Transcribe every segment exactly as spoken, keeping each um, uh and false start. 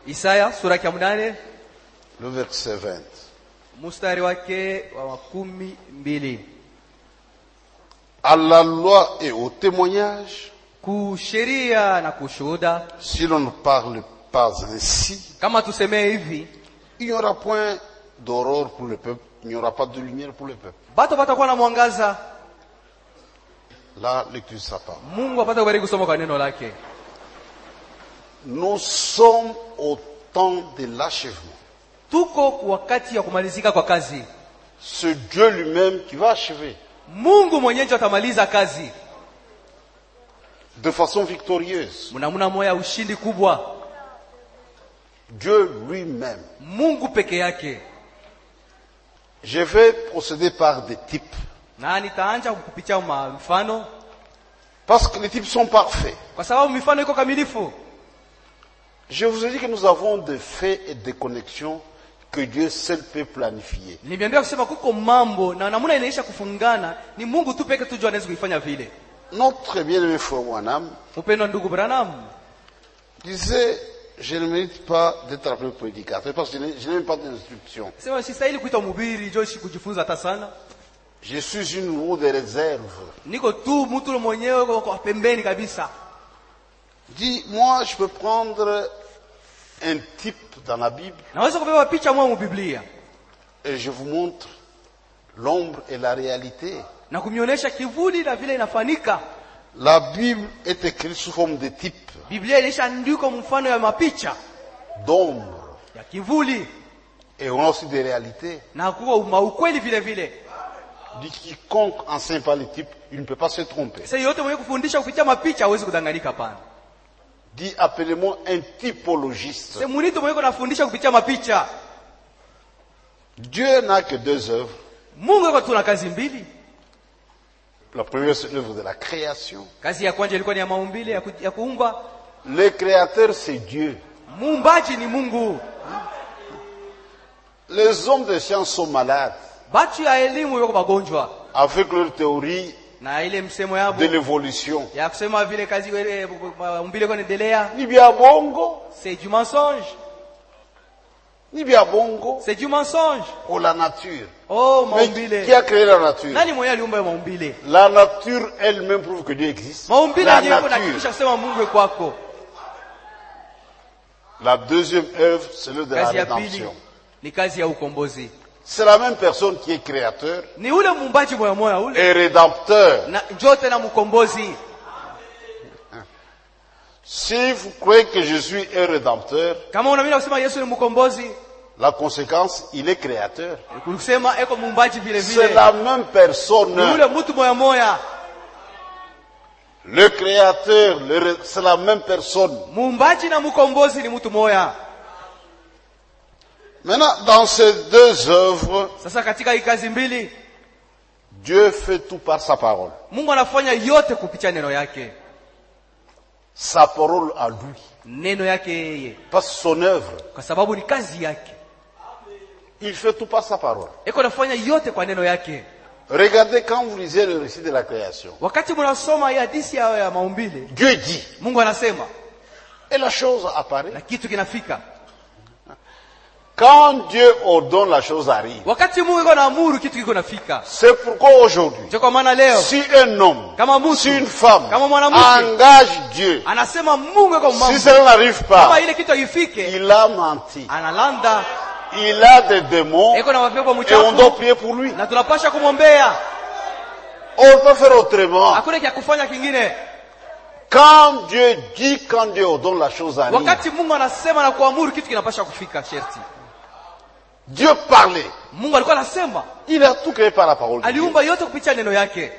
Isaya sura ya munane le verset vingt. Mustari wake wa makumi mbili. À la loi et au témoignage, Kusheria na kushuhuda, si l'on ne parle pas ainsi, kama tuseme hivi, il n'y aura point d'aurore pour le peuple, il n'y aura pas de lumière pour le peuple. bato batakuwa na mwangaza. La lecture de sa parole. Mungu apata kubariki kusoma kwa neno lake. Nous sommes au temps de l'achèvement. Tuko wakati ya kumalizika kwa kazi. C'est Dieu lui-même qui va achever. Mungu mwenyewe atamaliza kazi de façon victorieuse. Mnamuna moya ushindi kubwa. Dieu lui-même. Mungu peke yake. Je vais procéder par des types. Na nitaanza kukupitia mifano. Parce que les types sont parfaits. Kwa sababu mifano iko kamilifu. Je vous ai dit que nous avons des faits et des connexions que Dieu seul peut planifier. Niliambia kusema kuko mambo na namuna inaisha kufungana ni Mungu tu peke tu ndio anaweza kuifanya vile. Notre bien-aimé frère Branham Mpendwa ndugu Branham disait, je ne mérite pas d'être appelé prédicateur parce que je n'ai même pas d'instruction. sema sistahili kuitwa mhubiri, Joshi kujifunza hata sana. Je suis une roue de réserve. Niko tu mtu mwenyewe kwa pembeni kabisa. Dis, moi je peux prendre un type dans la Bible. Naweza kubeba picha mwa mu Biblia. Et je vous montre l'ombre et la réalité. Na kumionyesha kivuli na vile inafanika. La Bible est écrite sous forme de type. Biblia ilishaandikwa mfano ya mapicha. D'ombre. Ya kivuli. Et on a aussi des réalités. Na kuwa maukweli vile vile. Dit quiconque enseigne par les types, il ne peut pas se tromper. Sasa yote mwenye kufundisha kupitia mapicha hawezi kudanganyika pana. Dit appelez-moi un typologiste. C'est munito mwenye kunafundisha kupitia mapicha. Dieu n'a que deux œuvres. Mungu yuko tuna kazi mbili. La première c'est l'œuvre de la création. Kazi ya kwanza ilikuwa ni ya maumbile ya, ku, ya kuumba. Le créateur c'est Dieu. Muumbaji ni Mungu. Les hommes de science sont malades. Batu ya elimu yuko magonjwa. Avec leur théorie Na ile msemo yabo de l'évolution. ya kusema vile kazi ile maumbile kwa endelea. Ni bia bongo. C'est du mensonge. Ni bia bongo. C'est du mensonge. Oh la nature. Oh Mais maumbile. qui a créé la nature? Nani mwenye aliumba maumbile? La nature elle-même prouve que Dieu existe. Maumbile La ndiyo nature. kunakisha kusema Mungu kwako. La deuxième œuvre, c'est l'œuvre de la Kazi ya pili rédemption. ni kazi ya ukombozi. C'est la même personne qui est créateur Ni ule muumbaji moya moya ule et rédempteur. na njote na mkombozi. Si vous croyez que je suis un rédempteur, Kama unaamini kusema Yesu ni mkombozi, la conséquence, il est créateur. kusema eko muumbaji vile C'est vile. la même personne. Ni ule mtu moya moya. Le créateur, le ré- c'est la même personne. Muumbaji na mkombozi ni mtu moya. Maintenant, dans ces deux œuvres, Sasa katika hii kazi mbili, Dieu fait tout par sa parole. Mungu anafanya yote kupitia neno yake. Sa parole à lui. Neno yake yeye. Pas son œuvre. Kwa sababu ni kazi yake. Il fait tout par sa parole. Eko anafanya yote kwa neno yake. Regardez quand vous lisez le récit de la création. Wakati mnasoma hii hadithi ya, ya maumbile, Dieu dit. Mungu anasema Et la chose apparaît. na kitu kinafika. Quand Dieu ordonne, la chose arrive. Wakati Mungu yuko anaamuru kitu kiko nafika. C'est pourquoi aujourd'hui, Ndio kwa maana leo si un homme, kama mtu, si une femme kama mwanamke engage Dieu, anasema Mungu yuko si mambo, cela n'arrive kama pas, ile kitu ifike, il a menti. analanda, Il a des démons eko na mapepo et on mchafu doit prier pour lui. na tunapasha kumwombea. On peut faire autrement. Hakuna kia kufanya kingine. Quand Dieu dit, quand Dieu ordonne, la chose arrive. Wakati Mungu anasema na kuamuru kitu kinapasha kufika sherti. Dieu parlait. Mungu alikuwa anasema, Il a tout créé par la parole de Dieu. aliumba yote kupitia neno yake.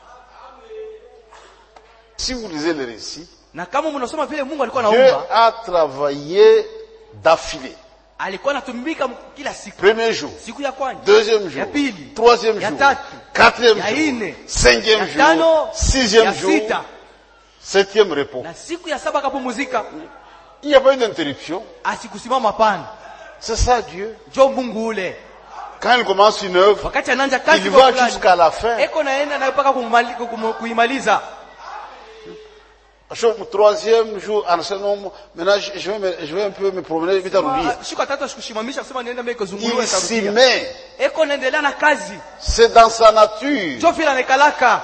Si vous lisez le récit, Na kama mnasoma vile Mungu alikuwa Dieu anaumba, a travaillé d'affilée. alikuwa anatumika kila siku. Premier jour, Siku ya kwanza, deuxième jour, ya pili, troisième ya jour, tatu, quatrième ya jour, nne, cinquième ya jour, tano, sixième ya jour, sita. septième repos. Na siku ya saba akapumzika. Il n'y a pas eu d'interruption. Asikusimama pana. C'est ça Dieu. Jo Mungu ule. Quand il commence une œuvre, Wakati anaanza kazi il kwa va fulani, jusqu'à la fin. eko naenda na mpaka kumali- kum- kuimaliza. Le troisième jour, en ce moment, maintenant je je vais, me- je vais un peu me promener, vite à l'oublier. Ah, siku ya tatu asikushimamisha kusema niende mbele kuzunguluka Il s'y itarudia. met. Eko naendelea na kazi. C'est dans sa nature. Ndio vile anakalaka.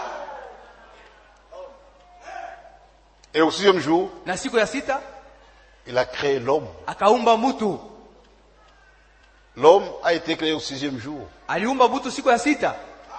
Et au sixième jour, Na siku ya sita il a créé l'homme. akaumba mtu. L'homme a été créé au sixième jour. Aliumba mtu siku ya sita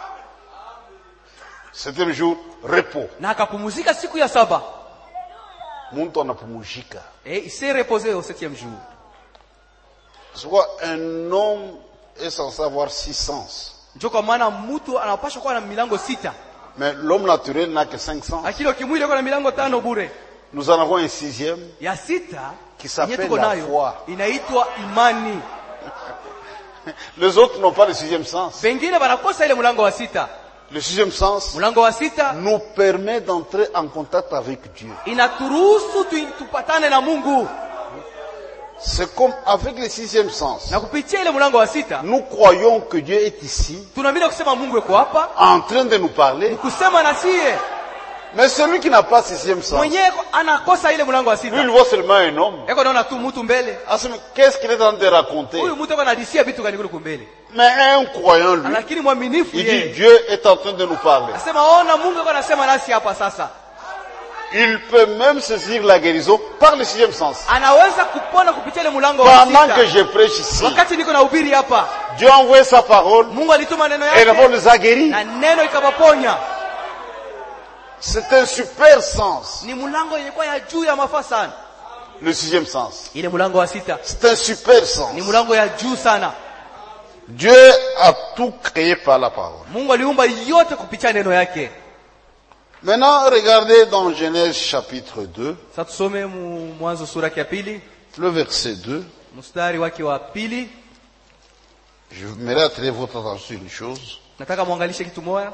Septième jour, repos. na akapumzika siku ya saba. Muntu anapumzika. Et il s'est reposé au septième jour. C'est quoi un homme est censé avoir six sens. Ndio kwa maana mtu anapaswa kuwa na milango sita. Mais l'homme naturel n'a que cinq sens. Akili kimwili iko na milango tano bure. Nous en avons un sixième. Ya sita Qui s'appelle yenye tuko la nayo, foi. inaitwa imani. Les autres n'ont pas le sixième sens. Wengine wanakosa ile mlango wa sita. Le sixième sens Mlango wa sita nous permet d'entrer en contact avec Dieu. inaturuhusu tu, tupatane na Mungu. C'est comme avec le sixième sens. Na kupitia ile mlango wa sita Nous croyons que Dieu est ici, tunaamini kusema Mungu yuko hapa, en train de nous parler. kusema na sie. Mais celui qui n'a pas ce sixième sens, lui, Mwenyewe anakosa ile mlango wa il sita. voit seulement un homme. Eko naona tu mtu mbele. Ah, mais qu'est-ce qu'il est en train de raconter? Huyu mtu eko anadisia vitu gani kule kumbele. Mais un croyant, lui, Lakini mwaminifu il dit yeye Dieu est en train de nous parler. asema ona Mungu eko anasema nasi hapa sasa. Il peut même saisir la guérison par le sixième sens. Anaweza kupona kupitia ile mlango wa Pendant que sita. je prêche ici, Wakati niko na ubiri hapa, Dieu a envoyé sa parole Mungu alituma neno et d'abord yake les a guéris. na neno ikawaponya. C'est un super sens, Ni mlango yenye kwa ya juu ya mafaa sana. le sixième sens. Ile mlango wa sita C'est un super sens. ni mlango ya juu sana. Dieu a tout créé par la parole. Mungu aliumba yote kupitia neno yake. Maintenant, regardez dans Genèse chapitre deux, Sasa tusome mu- Mwanzo sura ya pili, le verset deux. mstari wake wa pili. Je voudrais attirer votre attention sur une chose. Nataka muangalishe kitu moja.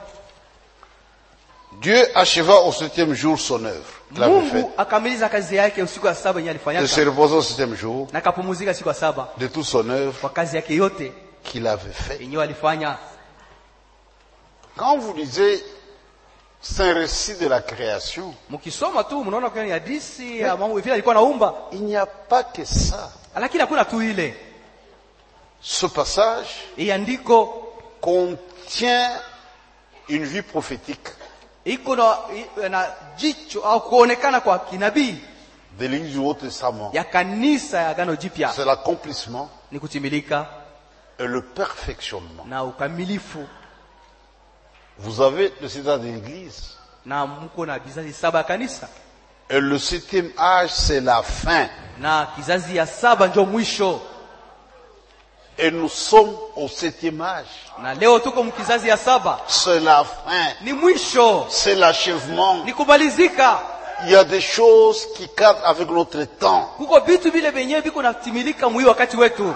Dieu acheva au septième jour son œuvre qu'il avait faite, Mungu akamiliza kazi yake usiku wa saba yenye de se alifanyaka reposer au septième jour na akapumzika siku ya saba de toute son œuvre kwa kazi yake yote qu'il avait faite. yenye alifanya. Quand vous lisez, c'est un récit de la création. Mkisoma tu mnaona kwa ni hadithi ya mambo vile alikuwa naumba, Il n'y a pas que ça. lakini hakuna tu ile. Ce passage Hii andiko contient une vie prophétique iko na, na jicho au kuonekana kwa kinabii de l'Église du Nouveau Testament. ya kanisa ya Agano Jipya, C'est l'accomplissement ni kutimilika et le perfectionnement. na ukamilifu. Vous avez le cédant de l'Église. Na mko na vizazi saba ya kanisa, Et le septième âge, c'est la fin. na kizazi ya saba ndio mwisho. Et nous sommes au septième âge. Na leo tuko mkizazi ya saba, C'est la fin. ni mwisho, C'est l'achèvement. ni kumalizika. Il y a des choses qui cadrent avec notre temps. Kuko vitu vile vyenyewe viko natimilika mwi wakati wetu.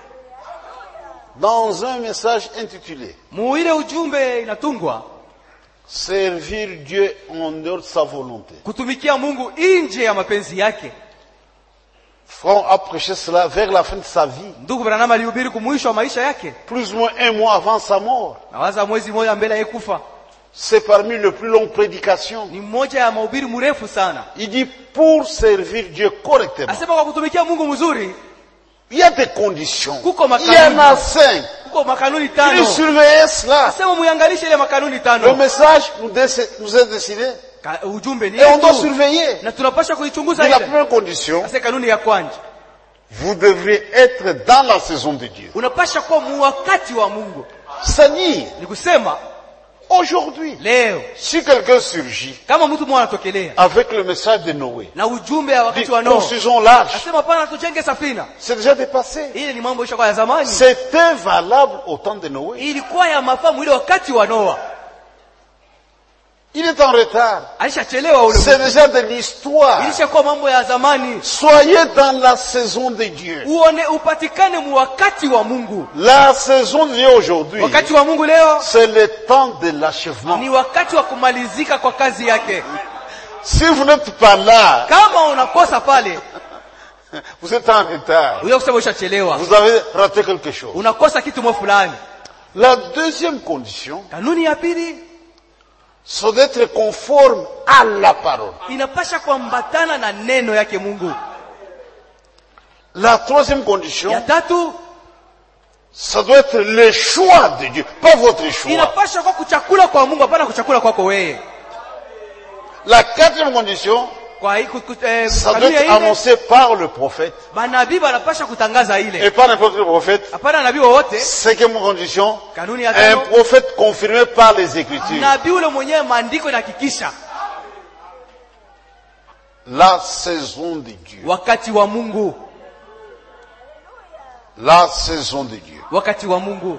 Dans un message intitulé Muile ujumbe inatungwa Servir Dieu en dehors de sa volonté. kutumikia Mungu nje ya mapenzi yake. Front a prêché cela vers la fin de sa vie. Ndugu Branham alihubiri kumwisho wa maisha yake, Plus ou moins un mois avant sa mort. nawaza mwezi mmoja mbele ya kufa. C'est parmi les plus longues prédications. Ni mmoja ya mahubiri mrefu sana. Il dit pour servir Dieu correctement. Asema kwa kutumikia Mungu mzuri Il y a des conditions. Kuko Il y en a cinq. kuko makanuni Il tano. surveillait cela. Asema muiangalishe ile makanuni Le tano. message nous, déc- nous est décidé. Ka, ujumbe ni Et on doit yetu surveiller. na tunapaswa kuichunguza Et la ile. première condition, Sasa kanuni ya kwanza, vous devrez être dans la saison de Dieu. unapaswa kuwa mu wakati wa Mungu. C'est-à-dire, Ni kusema aujourd'hui, leo si quelqu'un surgit kama mtu mmoja anatokelea avec le message de Noé, na ujumbe ya dit wakati wa Noa, construisons l'arche, asema pana tujenge safina. c'est déjà dépassé. Ile ni mambo ishakuwa ya zamani. C'était valable au temps de Noé. Ilikuwa ya mafamu ile wakati wa Noa. Il est en retard. Alishachelewa ule. C'est déjà de l'histoire. Ilishakuwa mambo ya zamani. Soyez dans la saison de Dieu. Uone upatikane mu wakati wa Mungu. La saison de Dieu aujourd'hui, Wakati wa Mungu leo c'est le temps de l'achèvement. ni wakati wa kumalizika kwa kazi yake. Si vous n'êtes pas là, Kama unakosa pale, vous êtes en retard. wewe kusema ushachelewa. Vous avez raté quelque chose. Unakosa kitu mo fulani. La deuxième condition, Kanuni ya pili, c'est d'être conforme à la parole. inapasha kuambatana na neno yake Mungu. La troisième condition, Ya tatu, ça doit être le choix de Dieu, pas votre choix. inapasha kwa kuchakula kwa Mungu, hapana kuchakula kwako wewe. La quatrième condition, Kwa hii kut- eh, ça doit kanuni ya être ile, annoncé par le prophète. manabii wanapasha kutangaza Et ile. pas n'importe quel prophète. Hapana nabii wowote. Cinquième condition, Kanuni ya un tano, prophète confirmé par les Écritures. nabii ule mwenyewe maandiko inahakikisha. La saison de Dieu. Wakati wa Mungu, La saison de Dieu. wakati wa Mungu.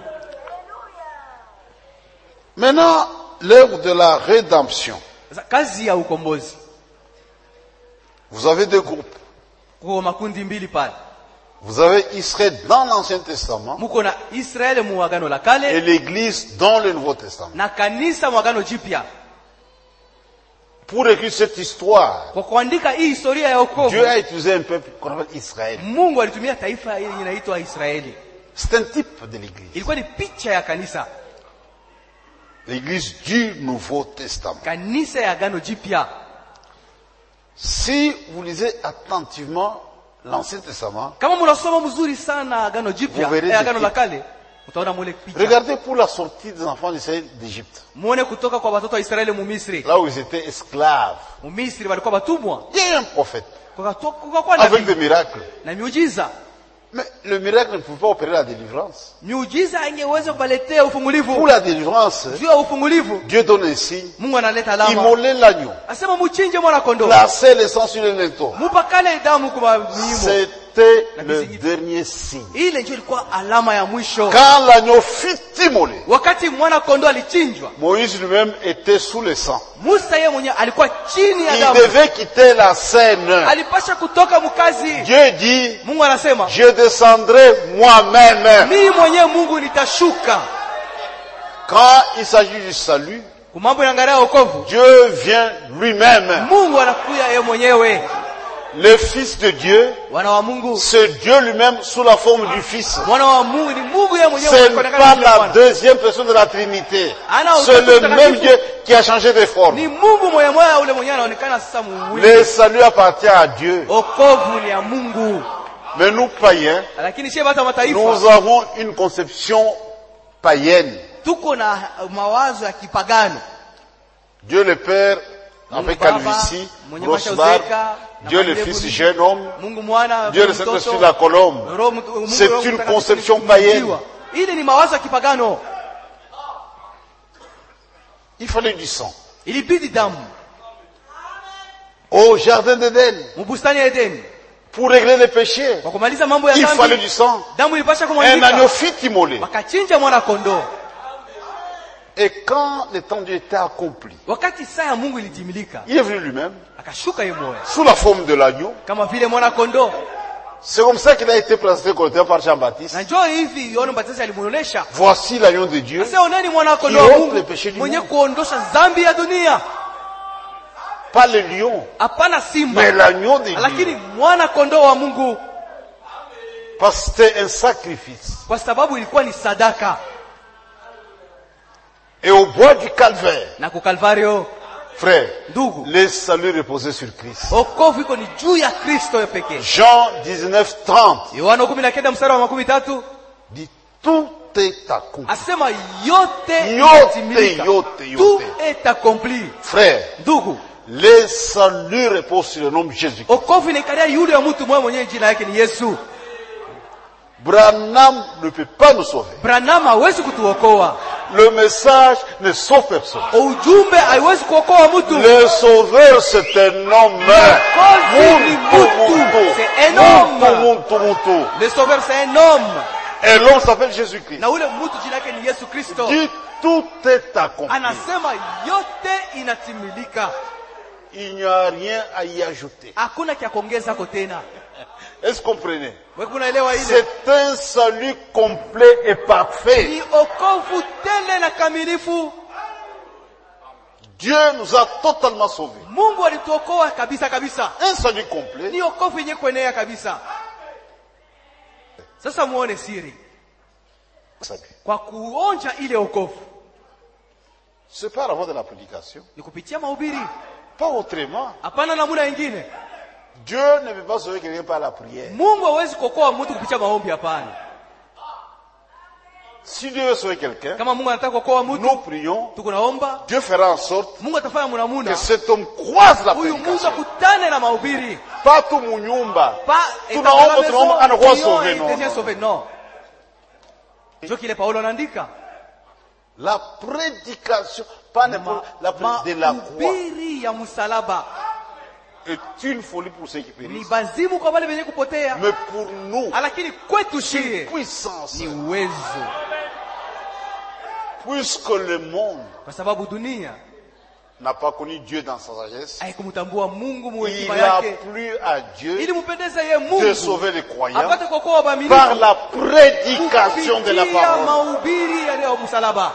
Maintenant, l'œuvre de la rédemption. Sasa kazi ya ukombozi, Vous avez deux groupes. kuko makundi mbili pale. Vous avez Israël dans l'Ancien Testament Muko na Israeli mu agano la et kale l'Église dans le Nouveau Testament. na kanisa mu agano jipya. Pour écrire cette histoire, Kwa kuandika hii historia ya wokovu, Dieu a utilisé un peuple qu'on appelle Israël. Mungu alitumia taifa hili inaitwa Israeli. C'est un type de l'Église. Ilikuwa ni picha ya kanisa, L'Église du Nouveau Testament. kanisa ya agano jipya. Si vous lisez attentivement l'Ancien Testament, Kama mnasoma mzuri sana agano jipya, Vous verrez eh, agano des la kale, utaona mule picha. regardez pour la sortie des enfants d'Israël d'Égypte, Muone kutoka kwa watoto wa Israeli mu Misri. là où ils étaient esclaves. Mu Misri walikuwa watumwa. Il y a eu un prophète Kukatoka kukakuwa avec nabii des miracles. na miujiza. Mais le miracle ne pouvait pas opérer la délivrance. Miujiza haingeweza kubaletea ufungulivu. Pour la délivrance, Juu ya ufungulivu, Dieu donne un signe. Mungu analeta alama. Immoler l'agneau. Asema muchinje mwana kondoo. Placer le sang sur le linteau. Mupakale damu kwa miimo. C'était le dernier signe. Ile ndio ilikuwa alama ya mwisho. Quand l'agneau fut immolé, Wakati mwana kondoo alichinjwa, Moïse lui-même était sous le sang. Musa yeye mwenyewe alikuwa chini ya Il damu. devait quitter la scène. Alipasha kutoka mkazi. Dieu dit, Mungu anasema, je descendrai moi-même. mimi mwenyewe Mungu nitashuka. Quand il s'agit du salut, Kumambo yangalia wokovu, Dieu vient lui-même. Mungu anakuja yeye mwenyewe. Le Fils de Dieu, Wana wa Mungu, c'est Dieu lui-même sous la forme du Fils. mwana wa Mungu ni Mungu yeye mwenyewe. Ce n'est anaonekana pas kama la Bwana. deuxième personne de la Trinité. Ana C'est utatu le mtakatifu. même Dieu qui a changé de forme. Ni Mungu mwenyewe mwenyewe ule mwenyewe anaonekana sasa mwili. Le salut appartient à Dieu. Wokovu ni ya Mungu. Mais nous, païens, Lakini sisi watu wa mataifa nous avons une conception païenne. tuko na mawazo ya kipagano. Dieu le Père, avec Baba, calvitie, mwenye grosse macho barbe. zeka, na Dieu le mandevu Fils, ni- jeune homme. Mungu mwana, Dieu le mtoto, Saint-Esprit, la colombe. Roho Mtu- Mungu C'est Roho une Mtakatifu conception kujiwa. païenne. Ile ni mawazo ya kipagano. Il fallait du sang. Ilibidi damu Au jardin d'Éden, mbustani ya Edeni pour régler les péchés, kwa kumaliza mambo ya il fallait du dhambi. sang. Damu ilipasha Un agneau kumwagika, fut immolé. wakachinja mwana kondoo. Et quand le temps de Dieu était accompli, Wakati saa ya Mungu ilitimilika, il est venu lui-même, akashuka yeye mwenyewe sous la forme de l'agneau. kama vile mwana kondoo. C'est comme ça qu'il a été présenté comme tel par Jean-Baptiste. Na njoo hivi Yohana Mbatizaji alimuonesha, Voici l'agneau de Dieu. sasa oneni mwana kondoo Qui wa ôte Mungu les péchés du mwenye monde. kuondosha dhambi ya dunia. Pas le lion, Hapana simba, mais l'agneau de lakini Dieu. mwana kondoo wa Mungu, Parce que c'était un sacrifice. kwa sababu ilikuwa ni sadaka. Et au bois du calvaire, Na ku Kalvario, frère, ndugu, le salut reposait sur Christ. wokovu iko ni juu ya Kristo ya pekee. Jean dix-neuf, trente Yohana kumi na kenda mstari wa makumi tatu dit tout est accompli. asema yote Yote, imetimilika. yote, yote. Tout est accompli. Frère, Ndugu, le salut repose sur le nom de Jésus. wokovu inaikalia yule ya mtu mmoja mwenyewe, jina yake ni Yesu. Branham ne peut pas nous sauver. Branham hawezi kutuokoa. Le message ne sauve personne. Ujumbe haiwezi kuokoa mtu. Le sauveur, c'est un homme. Mwokozi ni mtu. C'est un homme. Muntu, muntu, muntu. Le sauveur c'est un homme. Et l'homme s'appelle Jésus-Christ. Na ule mtu jina yake ni Yesu Kristo. Dit tout est accompli. Anasema yote inatimilika. Il n'y a rien à y ajouter. Hakuna kia kuongeza hapo tena. Est-ce que vous comprenez? Wewe unaelewa ile? C'est un salut complet et parfait. Ni okovu tele na kamilifu. Dieu nous a totalement sauvés. Mungu alituokoa kabisa kabisa. Un salut complet. Ni okovu yenye kuenea kabisa. Sasa muone siri. Salut. Kwa kuonja ile okovu, C'est par la voie de la prédication. ni kupitia mahubiri, Pas autrement. hapana namna nyingine. Dieu ne peut pas sauver quelqu'un par la prière. Mungu hawezi kuokoa mtu kupitia maombi, hapana. Si Dieu veut sauver quelqu'un, Kama Mungu anataka kuokoa mtu, nous prions, tukunaomba Dieu fera en sorte Mungu atafanya que munamuna cet homme croise la huyu Mungu prédication. akutane na mahubiri. Pas tout munyumba. Pas Tunaomba tunaomba anakuwa sauvé, non, non. non. sauvé non. Ndio kile Paulo anaandika. La prédication, pas n'importe la prédication de la croix, Mahubiri ya msalaba est une folie pour ceux qui ni périssent. bazimu kwa wale wenye kupotea, Mais pour nous, lakini kwetu shie puissance, ni uwezo, puisque le monde kwa sababu dunia n'a pas connu Dieu dans sa sagesse, haikumtambua Mungu mu il hekima a yake, plu à Dieu ili mpendeze yeye de Mungu sauver les croyants apate kuokoa waamini par la prédication de la kupitia parole. mahubiri ya msalaba.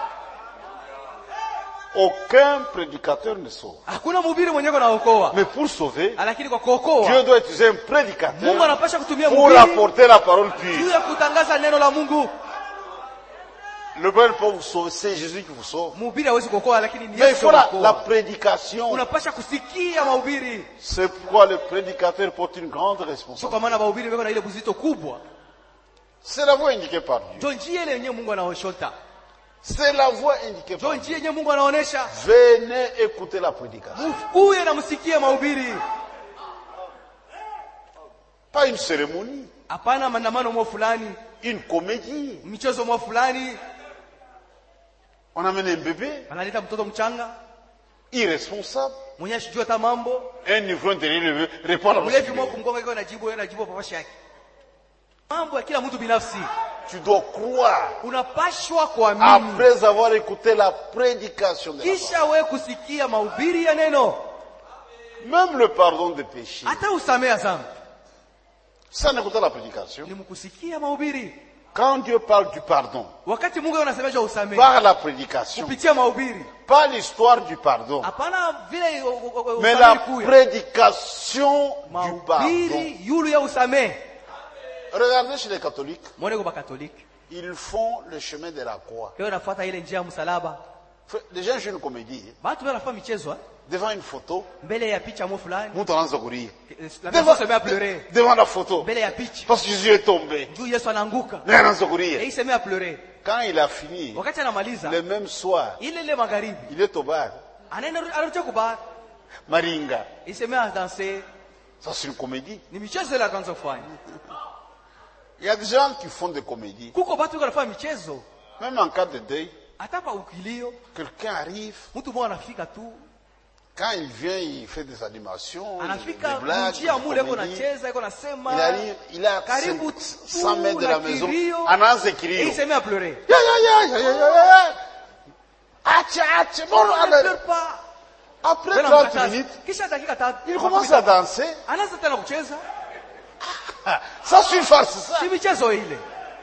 Aucun prédicateur ne sauve. Hakuna mhubiri mwenyewe anaokoa, Mais pour sauver, lakini kwa kuokoa Dieu doit utiliser un Mungu prédicateur anapasha kutumia pour mhubiri apporter la parole juu pure. ya kutangaza neno la Mungu. Le Père peut vous sauver, c'est Jésus qui vous sauve. Mhubiri hawezi kuokoa, lakini ni Mais il Yesu faut la, la anaokoa. prédication. Unapasha kusikia mahubiri. C'est pourquoi le prédicateur porte une grande Sio responsabilité. kwa maana mahubiri wako na ile buzito kubwa. C'est la voie indiquée par Dieu. Ndio njia ile yenyewe Mungu anaoshota. C'est la voie indiquée Ndio par Dieu. njia yenyewe Mungu anaonesha. Venez écouter la prédication. Mfukuye na msikie mahubiri. Pas une cérémonie, Hapana maandamano mwa fulani, une comédie. michezo mwa fulani, On amène un bébé analeta mtoto mchanga, irresponsable. mwenye asijua hata mambo. Un ivrogne derrière le bébé répond à la Mlevi voix. mwa kumgonga yeye anajibu, yeye anajibu papa yake. Mambo ya kila mtu binafsi. Tu dois croire Unapashwa kuamini. après avoir écouté la prédication de la parole. Kisha wewe kusikia mahubiri ya neno, Même le pardon des péchés. hata usamea dhambi. Sans écouter la prédication. Ni mkusikia mahubiri. Quand Dieu parle du pardon, Wakati Mungu anasemesha usamee par la prédication, kupitia mahubiri, pas l'histoire du pardon, hapana vile u- u- u- mais usamee la kuya. prédication du pardon. Mahubiri yulu ya usamee. Regardez chez les catholiques, Mwone kwa Katoliki, ils font le chemin de la croix. leo nafuata ile njia ya msalaba. Les gens jouent une comédie Watu wanafanya michezo eh? devant une photo. Mbele ya picha mo fulani. Mtu anaanza kulia. La Devant, personne se met à pleurer. devant la photo. Mbele ya picha. Parce que Jésus est tombé. Juu Yesu anaanguka. Mais anaanza Na kulia. yeye se met à pleurer. Quand il a fini, Wakati anamaliza, le même soir, ile ile magharibi, il est au bar. anaenda anarudia kubaa. Maringa. Il se met à danser. Ça, c'est une comédie. Ni michezo ile akaanza kufanya. Il y a des gens qui font des comédies. Kuko watu wanafanya michezo. Même en cas de deuil, Hata kwa ukilio, quelqu'un arrive. mtu mmoja anafika tu, Quand il vient, il fait des animations, des anafika blagues, njia mule des iko comédies. nacheza, iko nasema. Il arrive, il a Karibu cent mètres de la maison. kilio. Anaanza Et il kilio. se met à pleurer. Ya, ya, ya, ya, ya, ya, ya. Ache, ache. Bon, Ne alors, pleure pas. après Wewe trente unamkataza. minutes, Kisha dakika tatu. il commence à danser. Anaanza tena kucheza. Ah, ça, c'est une farce, ça. Si michezo ile.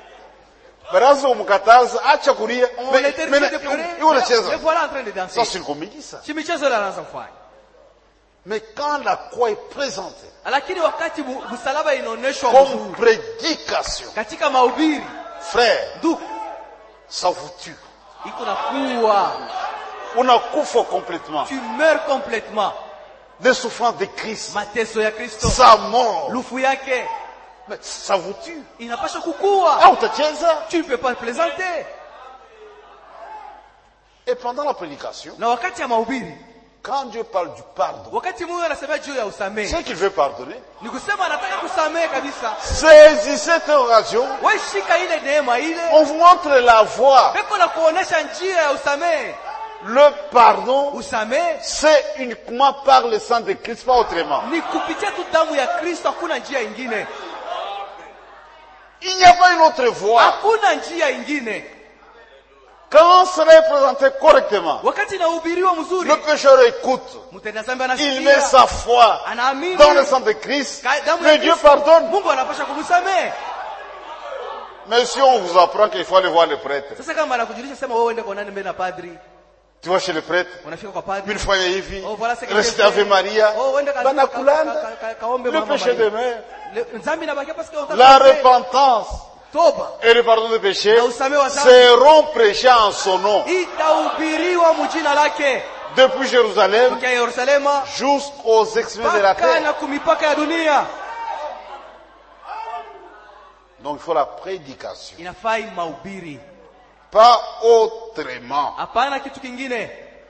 Baraza umkataza, acha kulia. On Mais- était mais- de pleurer. il va le Le cheza. voilà en train de danser. Ça, c'est une comédie, ça. Si michezo ile anaanza kufanya. Mais quand la croix est présentée Lakini wakati mu- msalaba inaonyeshwa comme mzuri prédication, katika mahubiri, frère, ndugu, ça vous tue. iko na kuwa. Unakufa complètement. Tu meurs complètement. Les souffrances de Christ, Mateso ya Kristo, sa mort, lufu yake mais ça vous tue. inapaswa kukua. Ah, utacheza. Tu ne peux pas plaisanter. Et pendant la prédication, Na wakati ya mahubiri, quand Dieu parle du pardon, wakati Mungu anasema juu ya usamehe, c'est qu'il veut pardonner. ni kusema anataka kusamehe kabisa. Saisis cette occasion, Wewe shika ile neema ile, on vous montre la voie. peko na kuonesha njia ya usamehe. Le pardon, Usamehe c'est uniquement par le sang de Christ, pas autrement. ni kupitia tu damu ya Kristo, hakuna njia ingine. Il n'y a pas une autre voie. Hakuna njia ingine. Quand cela est présenté correctement, Wakati inahubiriwa mzuri, le pécheur écoute. mtenda dhambi Il met anasikia, sa foi anaamini dans le sang de Christ. Ka- damu ya Mais Dieu Kristo, pardonne. Mungu anapasha kumsamehe. Mais si on vous apprend qu'il faut aller voir le prêtre, Sasa kama anakujulisha sema wewe uende kwa nani mbele na padri, tu vas chez le prêtre, unafika kwa padri, mille fois hivi, oh voilà c'est que recite Ave Maria, oh uende ka- banakulanda, ka- ka- ka- kaombe le mama péché Maria. de mer, Le- Dhambi inabakia parce que on t'a la fait. repentance, toba et le pardon des péchés na usamehe wa dhambi seront prêchés en son nom itahubiriwa mjina lake depuis Jérusalem kutoka Yerusalema jusqu'aux extrémités de la mpaka terre. na kumipaka ya dunia. Donc il faut la prédication, Inafai mahubiri, pas autrement. hapana kitu kingine.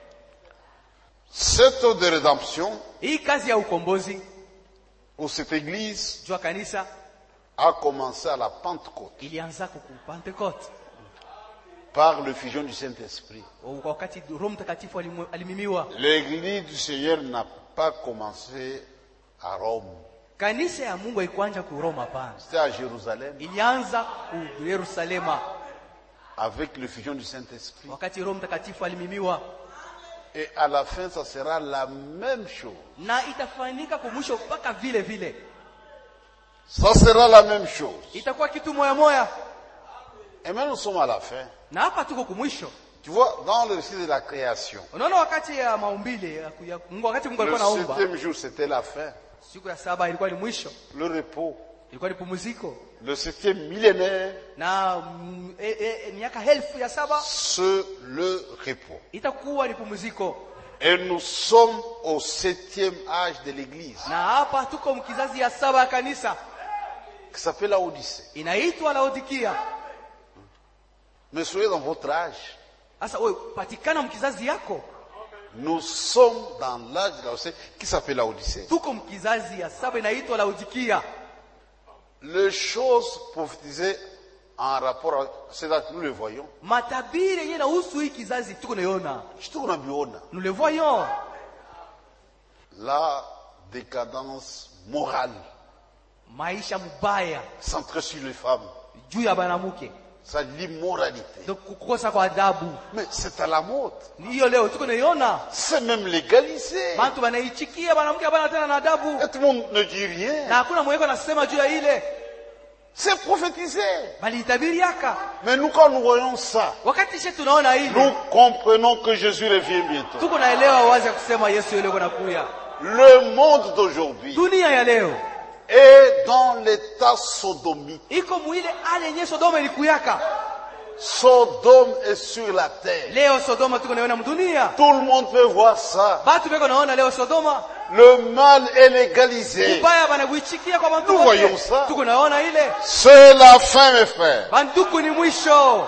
Cette œuvre de rédemption, Hii kazi ya ukombozi ou cette église, jua kanisa a commencé à la Pentecôte ilianza ku Pentecote, par l'effusion du Saint-Esprit. wakati Roho Mtakatifu alimu- alimimiwa. L'église du Seigneur n'a pas commencé à Rome, Kanisa ya Mungu haikuanza ku Roma, hapana, c'était à Jérusalem ilianza ku Yerusalema avec l'effusion du Saint-Esprit. wakati Roho Mtakatifu alimimiwa, Et à la fin, ça sera la même chose. na itafanyika kumwisho mpaka vile vile, Ça sera la même chose. itakuwa kitu moya moya. Et même nous sommes à la fin. Na hapa tuko kumwisho. Tu vois, dans le récit de la création, Unaona, wakati ya maumbile ya ku- ya Mungu, wakati Mungu le alikuwa anaumba, septième jour, c'était la fin. siku ya saba ilikuwa ni mwisho, Le repos. ilikuwa ni pumziko. Le septième millénaire, Na mm, e, e, miaka elfu ya saba c'est le repos. itakuwa ni pumziko. Et nous sommes au septième âge de l'église, Na hapa tuko mkizazi ya saba ya kanisa, qui s'appelle la Odyssée. inaitwa Laodikia. Mais soyez dans votre âge. Sasa wewe patikana mkizazi yako, Nous sommes dans l'âge de la Odyssée, qui s'appelle la Odyssée. tuko mkizazi ya saba inaitwa Laodikia. Les choses prophétisées en rapport à cela que nous le voyons. Matabiri yenyewe inahusu hii kizazi tuko naiona, Je te connais bien. nous le voyons. La décadence morale, Maisha mubaya centrée sur les femmes, juu ya banamuke, ça l'immoralité. ndio kukosa kwa adabu. Mais c'est à la mode. Ni hiyo leo tuko naiona, C'est même légalisé. watu wanaichikia banamuke bana tena na adabu, Et tout le monde ne dit rien. na hakuna mweko anasema juu ya ile, C'est prophétisé. bali itabiriaka. Mais nous, quand nous voyons ça, Wakati sisi tunaona ile, nous comprenons que Jésus revient bientôt. tuko naelewa wazi ya kusema Yesu yule kunakuya. Le monde d'aujourd'hui Dunia ya leo est dans l'état sodomique. iko muile ale yenyewe Sodoma ilikuyaka. Sodome est sur la terre. Leo Sodoma tuko naiona mdunia, Tout le monde peut voir ça. batu beko naona leo Sodoma, Le mal est légalisé. ubaya banakuichikia kwa bantu Nous wote. voyons ça. Tuko naona ile, C'est la fin, mes frères. banduku ni mwisho.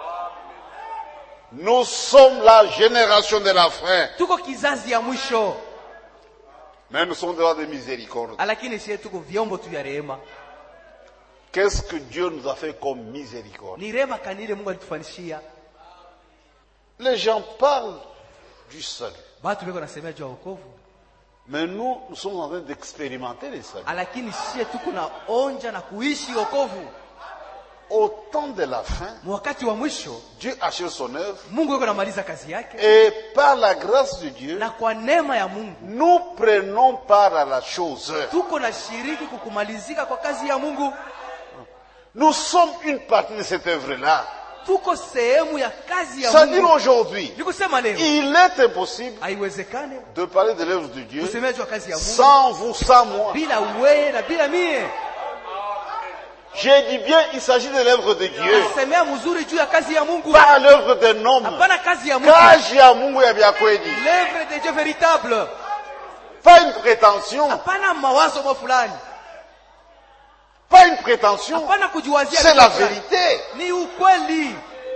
Nous sommes la génération de la fin. Tuko kizazi ya mwisho, Mais nous sommes devant des miséricordes. lakini sisi tuko vyombo tu ya rehema. Qu'est-ce que Dieu nous a fait comme miséricorde? Ni rehema kanile Mungu alitufanishia. Les gens parlent du salut. Batu beko nasemea juu ya wokovu, Mais nous, nous sommes en train d'expérimenter les saluts. lakini sisi tuko na onja na kuishi wokovu. Au temps de la fin, Wakati wa mwisho Dieu achève son œuvre. Mungu yuko namaliza kazi yake, Et par la grâce de Dieu, na kwa neema ya Mungu nous prenons part à la chose. tuko na shiriki kukumalizika kwa kazi ya Mungu. Nous sommes une partie de cette œuvre-là. Tuko sehemu ya kazi ya C'est-à-dire Mungu. aujourd'hui, Ni kusema leo il est impossible haiwezekane de parler de l'œuvre de Dieu kusemea juu ya kazi ya Mungu sans vous, sans moi. bila wewe na bila mie. J'ai dit bien, il s'agit de l'œuvre de Dieu, Nasemea mzuri juu ya kazi ya Mungu, pas l'œuvre d'un homme. hapana kazi ya Mungu, Kazi ya Mungu ya vya kweli. l'œuvre de Dieu véritable, Pas une prétention, hapana mawazo mo fulani, pas une prétention. hapana kujiwazia. C'est vitu la fulani. vérité. Ni ukweli.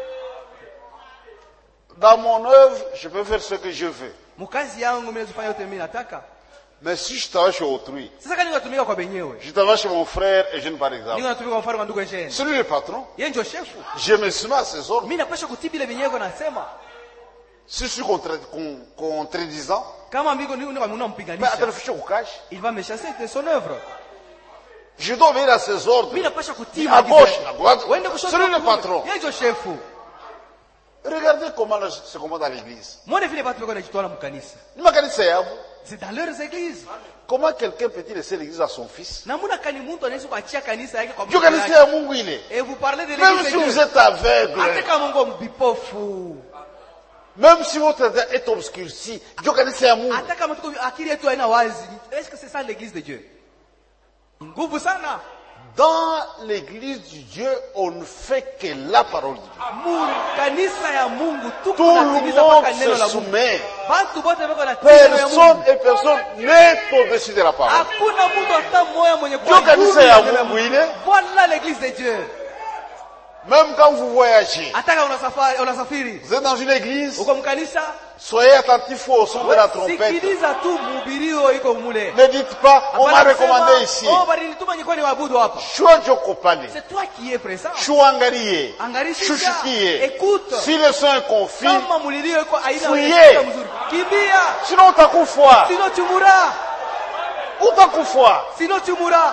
Dans mon œuvre, je peux faire ce que je veux. Mukazi yangu mimi nazifanya yote mimi nataka. Mais si je travaille chez autrui, Sasa kani natumika kwa benyewe, je travaille chez mon frère et jeune par exemple. niko natumika kwa mfano kwa ndugu Eugene, Celui le patron, yeye ndio shefu, je me soumets à ses ordres. mimi napasha kutibi ile benyewe nasema. Si je suis contra- con- contredisant, Kama mbiko niko niko mais mnampiganisha, attention au cash. il va me chasser de son œuvre. Je dois obéir à ses ordres. Mimi napasha kutii À maagizo gauche, yake. à droite. Uende kushoto, Celui le kuume. patron. Yeye ndio shefu. Regardez comment le- se comporte dans l'église. Mwone vile watu wako wanajitoa mkanisa. Ni makanisa yabo. C'est dans leurs églises. Comment quelqu'un peut-il laisser l'église à son fils? Namuna kani mtu anaweza kuachia kanisa yake kwa Dieu mtoto kanisa yake. ya Mungu ile. Et vous parlez de Même l'église si de vous Dieu. êtes aveugle, Hata kama Mungu mbipofu. même si votre tête est obscurcie, Dieu kanisa ya Mungu. Hata kama tuko akili yetu haina wazi. Est-ce que c'est ça l'église de Dieu? Nguvu sana. Dans l'église du Dieu, on ne fait que la parole de Dieu. Mu- kanisa ya Mungu tuko Tout le natimiza monde mpaka neno se la Mungu. soumet. Bantu bote bako na neno ya Personne Mungu. et personne n'est au-dessus de la parole. Hakuna mtu hata mmoja mwenye Ndio kuwa kanisa juu ya ya neno la Mungu Mungu. ile. Voilà l'église de Dieu. Même quand vous voyagez, Hata kama unasafari unasafiri vous êtes dans une église, uko mkanisa, soyez attentifs au son de la trompette. sikiliza tu mhubirio iko mule. Ne dites pas, on m'a Hapana recommandé kusema, ici. oh bali nituma nyikoni ni waabudu hapa. Shua Kopane, C'est toi qui es présent. Shuangariye, Angarisha, Shushikiye. écoute. Si le son est confus, Kama mulilio iko aina Fuyez. ya mzuri. Kimbia. sinon utakufa. Sinon tu mourras. Utakufa. Sinon tu mourras.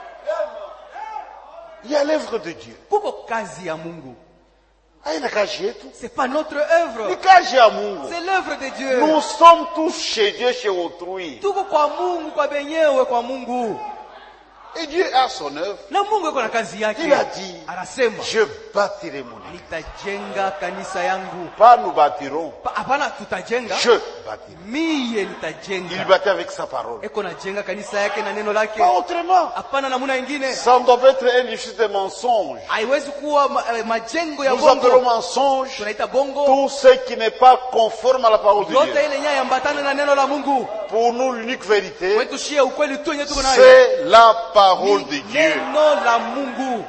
Il y a l'œuvre de Dieu. Kuko kazi ya Mungu. Haina kazi yetu. C'est pas notre œuvre. Ni kazi ya Mungu. C'est l'œuvre de Dieu. Nous sommes tous chez Dieu, chez autrui. Tuko kwa Mungu, kwa benyewe kwa Mungu. Et Dieu a son œuvre. Na Mungu yuko na kazi yake. Il a dit, Anasema, je bâtirai mon église. nitajenga kanisa yangu. Pas nous bâtirons. Pa- Hapana tutajenga. Je bâtirai. Mie Il nitajenga. bâtit avec sa parole. Eko najenga kanisa yake na neno lake. Pas autrement. Hapana namuna ingine. Ça ne doit pas être un édifice de mensonges. Haiwezi kuwa ma, eh, majengo ya Nous appelons bongo. mensonge Tunaita bongo. tout ce qui n'est pas conforme à la parole de Yote Dieu. ile nyaya ambatana na neno la Mungu. Pour nous, l'unique vérité, Kwetu shia ukweli tu yenye tuko nayo. c'est la parole de Ni Dieu. neno la Mungu.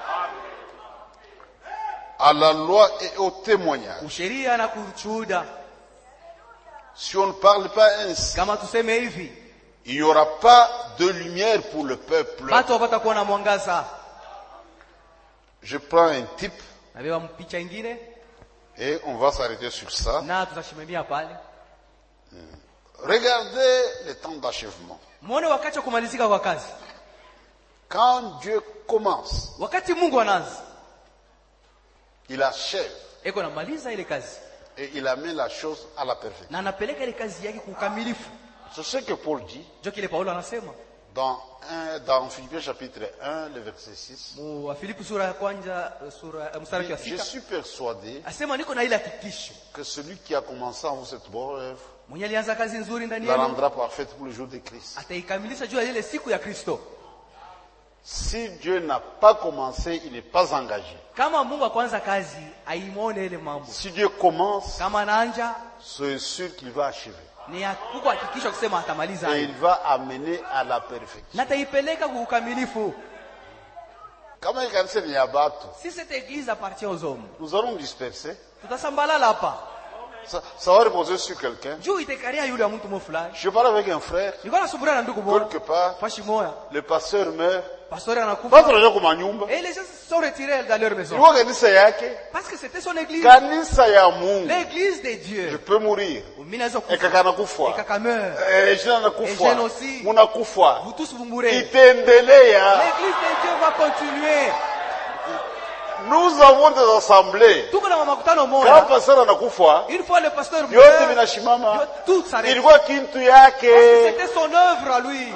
À la loi et au témoignage. Kusheria na kushuhuda. Si on ne parle pas ainsi, Kama tuseme hivi, il n'y aura pas de lumière pour le peuple. watu wapata kuwa na mwangaza. Je prends un type Nabeba picha ingine et on va s'arrêter sur ça. na tutashimamia pale. Regardez le temps d'achèvement. Muone wakati wa kumalizika kwa kazi. Quand Dieu commence, Wakati Mungu anaanza, il achève eko namaliza ile kazi et il amène la chose à la perfection. na anapeleka ile kazi yake kwa ukamilifu. C'est ce que Paul dit Ndio kile Paulo anasema dans, un, dans Philippiens chapitre un, le verset six. mu wa Filipi sura ya kwanza sura mstari wa Je sita. suis persuadé Asema niko na ile hakikisho. que celui qui a commencé en vous cette bonne œuvre Mwenye alianza kazi nzuri ndani la yenu rendra parfaite pour le jour de Christ. ataikamilisha juu ya ile siku ya Kristo. Si Dieu n'a pas commencé, il n'est pas engagé. Kama Mungu akwanza kazi, aimone ile mambo. Si Dieu commence, Kama anaanja c'est sûr qu'il va achever. ni kuko hakikisho kusema atamaliza Et hayo. il va amener à la perfection. Na ataipeleka kwa ukamilifu. Kama hii kanisa ni ya batu, Si cette église appartient aux hommes, nous allons disperser. tutasambalala hapa. Ça, ça va reposer sur quelqu'un. Juu itekaria yule wa mtu mmoja fulani. Je parle avec un frère, Nilikuwa nasumbuana na ndugu mmoja. quelque part, Fashi moja. le pasteur meurt. Pastori Pas anakufa. tunajua kwa manyumba. Et les gens se sont retirés dans leur maison. Ilikuwa kanisa yake, Parce que c'était son église. kanisa ya Mungu. L'église de Je Dieu. peux mourir. Mimi naweza kufa. Ekaka nakufa. Ekaka meurt. Eh, jina Et nakufa. jeune aussi. Munakufa. Vous tous vous mourrez. Itendelea. L'église de Dieu va continuer. Nous avons des assemblées. Tuko na makutano Kama moja. pastor anakufa, Une fois le pasteur yote meurt, vinashimama. yo- tout s'arrête. Ilikuwa kintu yake. C'était son œuvre à lui.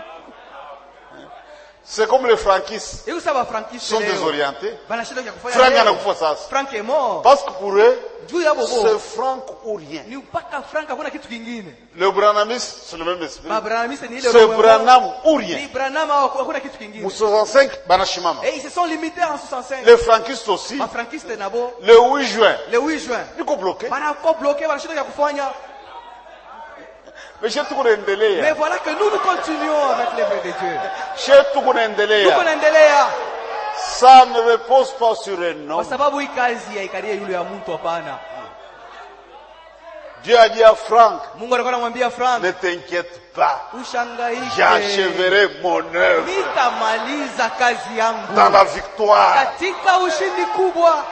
C'est comme les frankistes. Et vous savez, Frankie, Ils sont désorientés. Frank anakufa sasa. Frank est mort. Parce que pour eux, Juu ya bobo. c'est Frank ou rien. Ni mpaka Frank hakuna kitu kingine. Le Branhamiste, c'est le même esprit. Ba Branham ni ile C'est roho ya Branham Mungu. ou Ni rien. Branham hakuna kitu kingine. Mu soixante-cinq, banashimama. Et ils se sont limités en soixante-cinq. Les frankistes aussi. Ba Frankiste nabo Le huit juin, le huit juin. niko bloqué. Banako bloqué banashinda ya kufanya. Mais shetu kunaendelea. Mais voilà que nous nous continuons avec l'œuvre de Dieu. Shetu Tuko kunaendelea. naendelea. Ça ne repose pas sur un Kwa homme. sababu hii kazi haikarie yule ya mtu hapana. Dieu a dit à Frank, Mungu alikuwa anamwambia Frank, ne t'inquiète pas. ushangaike. J'achèverai mon œuvre Nitamaliza kazi yangu. dans la victoire. Katika ushindi kubwa.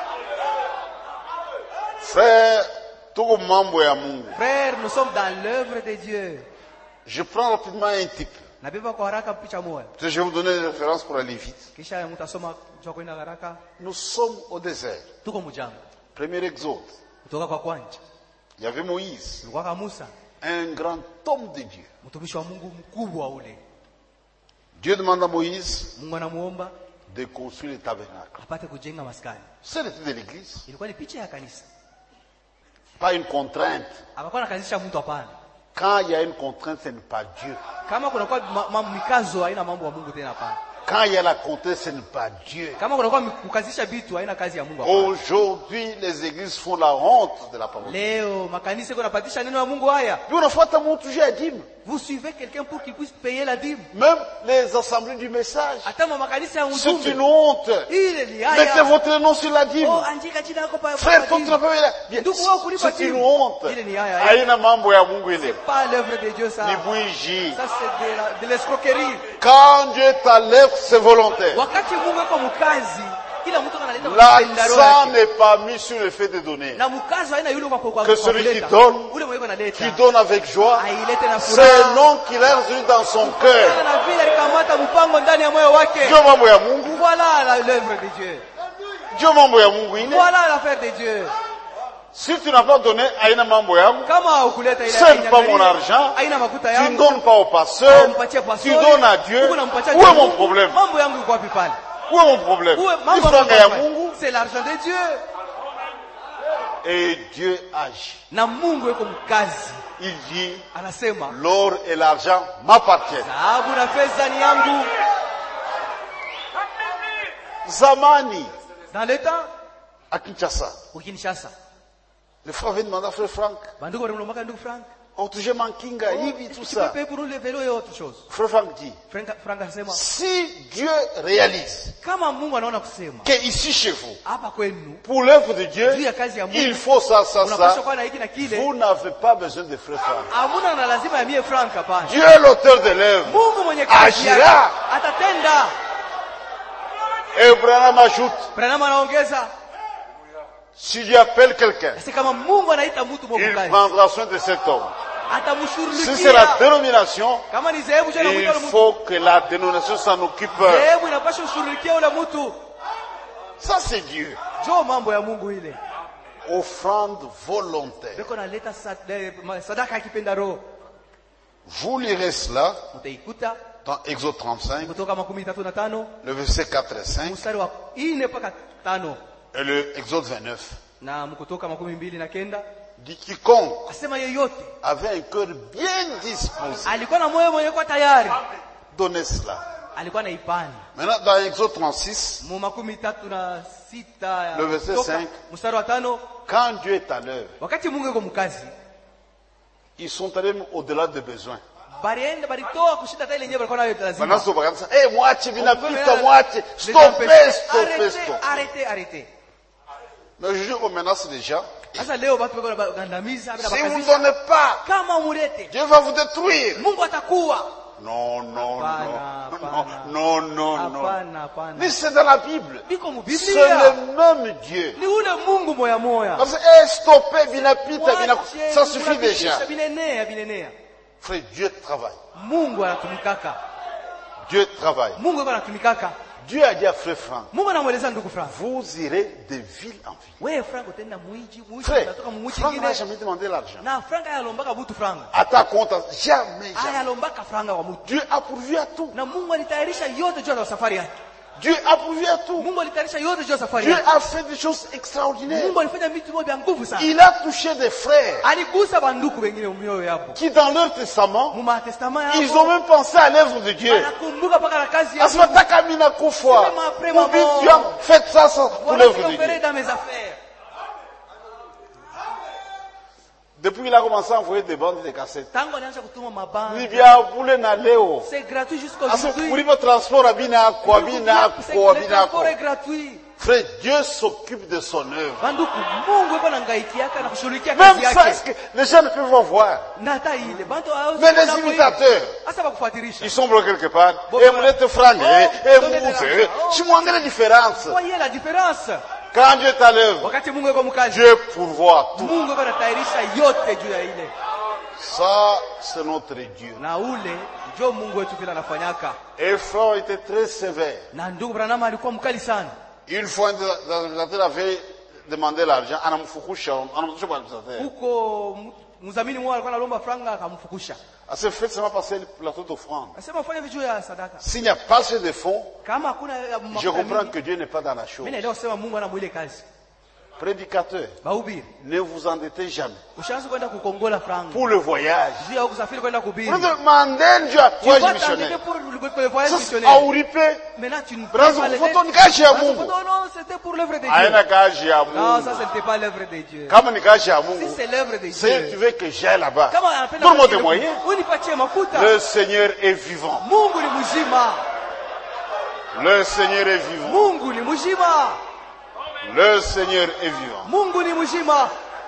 Frère, tuko mambo ya Mungu. Frère, nous sommes dans l'œuvre de Dieu. Je prends rapidement un type. Nabeba kwa haraka picha moja. Je vais vous donner des références pour aller vite. Kisha mtasoma kwa kwenda haraka. Nous sommes au désert. Tuko mjangwa. Premier exode. Kutoka kwa kwanja. Il y avait Moïse, Kulikuwa kama Musa, un grand homme de Dieu. mtumishi wa Mungu mkubwa ule. Dieu demande à Moïse Mungu anamuomba de construire le tabernacle. apate kujenga maskani. C'est l'étude de l'église. Ilikuwa ni picha ya kanisa. Pas une contrainte. Hapakuwa nakazisha mtu hapana. Quand il y a une contrainte, ce n'est pas Dieu. Kama kuna kwa ma, ma, mikazo haina mambo ya Mungu tena hapana. Quand il y a la contrainte, ce n'est pas Dieu. Kama kunakuwa kukazisha vitu haina kazi ya Mungu. hapana. Aujourd'hui, les églises font la honte de la parole. Leo makanisa yako napatisha neno la Mungu haya. Puis on a fait un mot toujours à dîme. Vous suivez quelqu'un pour qu'il puisse payer la dîme. Même les assemblées du message. Hata makanisa ya C'est ujumbe. une honte. Ile ni Mettez haya. votre nom sur la dîme. Oh, andika jina lako pa. Frère, toi tu n'as pas vu la- Bien, Ndugu wao kulipa c'est une dîme. honte. Ile ni haya. Haina mambo ya Mungu ile. Pas l'œuvre de Dieu ça. Ni bougie. Ça c'est de, la- de l'escroquerie. Quand Dieu t'enlève, c'est volontaire. Wakati Mungu yuko mkazi, kila mtu analeta mapendano L'accent yake. n'est pas mis sur le fait de donner. Na mkazi haina yule kwa kwa Que celui qui kuleta. donne, Ule mwenye analeta. qui donne avec joie, Ailete na c'est un furaha. nom qu'il a résolu dans son cœur. Na vile alikamata mpango ndani ya moyo wake. Dieu mambo ya Mungu. Voilà la- l'œuvre de Dieu. Dieu mambo ya Mungu ile. Voilà l'affaire de Dieu. Si tu n'as pas donné, haina mambo yangu. Kama ukuleta ile Ce n'est pas mon argent. haina makuta Tu ne yangu. donnes pas au pasteur. Umpatie Tu pastori. donnes à Dieu. Huku nampatia Où est Dieu. mon problème? Mambo yangu iko wapi pale? Où est mon problème? Uwe Il mambo faut yangu ya iko wapi? Mungu. C'est l'argent de Dieu. Et Dieu agit. Na Mungu yuko mkazi. Il dit, Anasema, l'or et l'argent m'appartiennent. dhahabu na fedha ni yangu. Zamani, Dans le temps, à Kinshasa, Kinshasa. le frère vient demander à frère Franck, Bandugu wanamwambia ndugu Frank, on touche mankinga, hivi, tout tu peux ça. payer pour nous le vélo et autre chose. Frère Franck dit, Frank Frank anasema, si Dieu réalise kama Mungu anaona kusema, que ici chez vous, hapa kwenu, pour l'œuvre de Dieu, juu ya kazi ya Mungu, il faut ça, ça, unapaswa ça, kuwa na hiki na kile, vous n'avez pas besoin de frère Franck. hamuna na lazima ya mie Frank hapana. Dieu est l'auteur de l'œuvre. Mungu mwenye kazi yake Agira. atatenda. Et Abraham ajoute, Branham anaongeza, si Dieu appelle quelqu'un, si kama Mungu anaita mtu il mwokozi, prendra soin de cet homme. Si c'est la atamshughulikia. dénomination, Kama ni dhehebu je il anamuita ule mtu, faut que la dénomination s'en occupe. dhehebu inapaswa kushughulikia ule mtu. Ça, c'est Dieu. Jo mambo ya Mungu ile. Offrande volontaire. Beko naleta sad- eh, ma- sadaka akipenda roho. Vous lirez cela Utaikuta dans Exode trente-cinq, kutoka makumi tatu na tano le verset quatre et cinq, mstari wa ine mpaka tano et le Exode vingt-neuf. na mkutoka makumi mbili na kenda Dit quiconque asema yeyote avait un cœur bien disposé, alikuwa na moyo mwenye kwa tayari donnez cela. alikuwa na ipani. Maintenant, dans Exode trente-six, Mu makumi tatu na sita ya Le verset Kutoka, cinq. mstari wa tano quand Dieu est à l'œuvre, wakati Mungu yuko mkazi ils sont allés au-delà des besoins. balienda balitoa kushinda hata ile yenyewe walikuwa nayo lazima. Banazo bakasa, eh, mwache vinapita, Les mwache, stoppez, empêcher. stoppez, Arrêtez, stoppez. arrêtez, arrêtez. Mais aujourd'hui, on menace les gens. Sasa leo watu wako gandamiza bila Si vous ne bakazisha. donnez pas, Kama mulete Dieu va vous détruire. Mungu atakuwa. Non, non, Hapana, non, hapana. non, non, non. Hapana, hapana. Mais c'est dans la Bible. Biko mu C'est Biblia. le même Dieu. Ni ule Mungu moya moya. Parce que, eh, stoppez, vinapita, vina- Wache, ça suffit unapitisha, déjà. Binenea, binenea. Frère, Dieu travaille. Mungu anatumikaka. Dieu travaille. Mungu yuko anatumikaka. Dieu a dit à frère Franck, Mungu anamweleza ndugu Frank. vous irez de ville en ville. Wewe Frank utaenda muiji, muiji Frère, unatoka mu muiji Franck n'a mwingine. jamais demandé l'argent. Na Frank ayalombaka butu Frank. À ta compte, jamais, jamais. Ayalombaka Frank wa mutu. Dieu a pourvu à tout. Na Mungu alitayarisha yote juu ya safari yake. Dieu a pourvu à tout. Mungu alitayarisha yote juu ya safari Dieu yake. a fait des choses extraordinaires. Mungu alifanya vitu vya nguvu sana. Il a touché des frères Aligusa banduku wengine mioyo yapo. qui, dans leur testament, Mu matestament ils yapo. ont même pensé à l'œuvre de Dieu. Anakumbuka paka na kazi ya Mungu. Asma Takamina Koufoua. Même après Mon ma but, mort. Dieu a fait ça ça, pour Voilà ce l'œuvre qu'on de ferait Dieu. dans mes affaires. Depuis qu'il a commencé à envoyer des bandes et des cassettes. Tangu anaanza kutuma mabanda. Libya voulait n'aller. C'est gratuit jusqu'au Parce que aujourd'hui. pour le transport, abina, quoi, abina, C'est- quoi, Le abina, transport quoi. est gratuit. Frère, Dieu s'occupe de son œuvre. Banduku, Mungu yuko anahangaikia na kushughulikia Même kazi ça, est-ce yake. que les gens ne peuvent pas voir. Na hata ile bantu hao. Mais les imitateurs, Hasa bakufuatilisha. ils sont bloqués quelque part. Bon, Et voilà. vous êtes francs, Oh, et donnez de vous, l'argent. Oh. je montre la différence. Voyez la différence. Quand Dieu est à l'œuvre, Wakati Mungu yuko mkazi. Dieu pourvoit tout. Mungu yuko anatayarisha yote juu ya ile. Ça, c'est notre Dieu. Na ule ndio Mungu wetu vile anafanyaka. Et Front était très sévère. Na ndugu Branham alikuwa mkali sana. Une fois, un organisateur avait demandé l'argent, anamfukusha, anamfukusha kwa organisateur. Huko mzamini mmoja alikuwa analomba franga akamfukusha. À ce fait, ça va passer le plateau d'offrande. Asema fanya vitu ya sadaka. S'il n'y a pas assez de fonds, Kama hakuna je comprends que Dieu n'est pas dans la chose. mimi naelewa sema Mungu ana mwile kazi. Prédicateur, Bahubiri. ne vous endettez jamais. Ushaanza kwenda kukongola franga. Pour le voyage. Juu ya kusafiri kwenda kuhubiri. Vous demandez Dieu à Tu voyage vas t'endetter missionnaire. pour le voyage Sasa missionnaire. auripe. Maintenant tu ne peux Brazo pas les kufuata ni kazi ya Brazo Mungu. kufuata, non, c'était pour l'œuvre de Dieu. Haina kazi ya Non, ça Mungu. c'était pas l'œuvre de Dieu. Kama ni kazi ya Si Mungu, c'est l'œuvre de c'est tu Dieu. veux que j'aille là-bas. Kama anapenda Donne-moi des kupatia- moyens. Unipatie mafuta. Le Seigneur est vivant. Mungu ni mzima. Le Seigneur est vivant. Mungu ni mzima. Le Seigneur est vivant. Mungu ni mzima.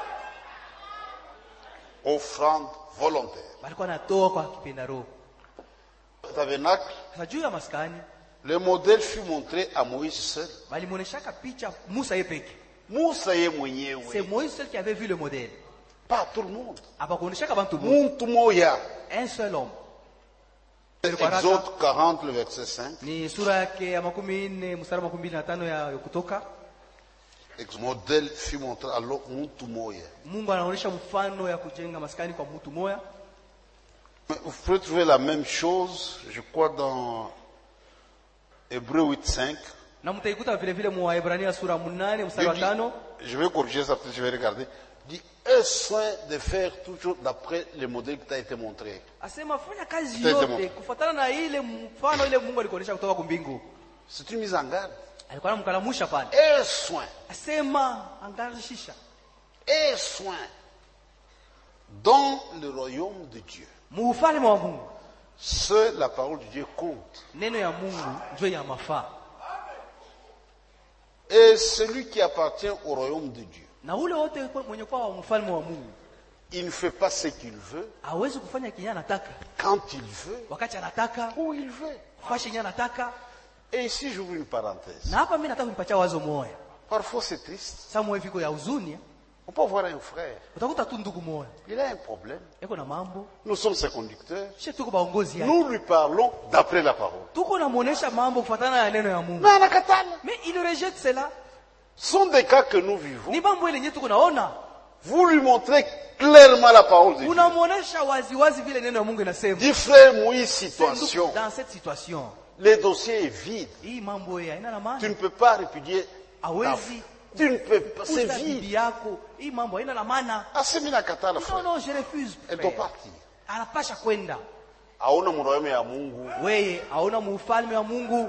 Offrande volontaire. Walikuwa natoa kwa kipenda roho. Tabernacle, Sasa juu ya maskani le modèle fut montré à Moïse seul. walimuoneshaka picha Musa yeye peke. Musa ye C'est mwenyewe. Moïse seul qui avait vu le modèle. Pas tout le monde. Abakuoneshaka bantu bote. Muntu moya. Un seul homme. Exode quarante, le verset cinq. Ni sura yake ya makumi nne mstari wa makumi mbili na tano ya ya Kutoka. Le modèle fut montré à l'autre muntu moya. Mungu anaonyesha mfano ya kujenga maskani kwa mtu moya. Mais vous pouvez trouver la même chose, je crois, dans Hébreux huit, cinq. Na mtaikuta vile vile mu Waebrania sura nane mstari wa tano. Je vais corriger ça, peut-être je vais regarder. Dit, aie soin de faire toujours d'après le modèle qui t'a été montré. Asema fanya kazi Tete yote Mungu. kufuatana na ile mfano ile Mungu alikuonesha kutoka kwa mbingu. C'est une mise en garde. Alikuwa anamkalamusha pale. Aie soin, Asema angarishisha. aie soin dans le royaume de Dieu. Muufalme wa Mungu. Seule la parole de Dieu compte. Neno ya Mungu ndio ya mafaa. Et celui qui appartient au royaume de Dieu, Na ule wote mwenye kwa mfalme wa Mungu il ne fait pas ce qu'il veut, hawezi kufanya kinyo anataka quand il veut, wakati anataka, où il veut. fashe kinyo anataka. Et ici, j'ouvre une parenthèse. Na hapa mimi nataka kunipatia wazo moja. Parfois, c'est triste. Sasa mwe viko ya huzuni, On peut voir un frère, utakuta tu ndugu moja il a un problème. eko na mambo, Nous sommes ses conducteurs. sisi tuko baongozi yake. Nous lui parlons d'après la parole. Tuko namuonesha mambo kufuatana na neno ya Mungu. Mais anakatala. Mais il rejette cela. Ce sont des cas que nous vivons. Ni mambo ile yenyewe tuko naona. Vous lui montrez clairement la parole de Dieu. Unamuonesha wazi wazi vile neno ya Mungu inasema. Dit frère Moïse, situation. Dans cette situation, Le dossier est vide. hii mambo ya ina na Tu maana. ne peux pas répudier. ta Hawezi Tu ne peux pas. C'est kuuza bibi vide. yako. Hii mambo haina na maana. Asemina katala Non frère. non, je refuse. Elle doit frère. partir. Anapasha kwenda. Aona mroyaume ya Mungu. Weye haona muufalme wa Mungu.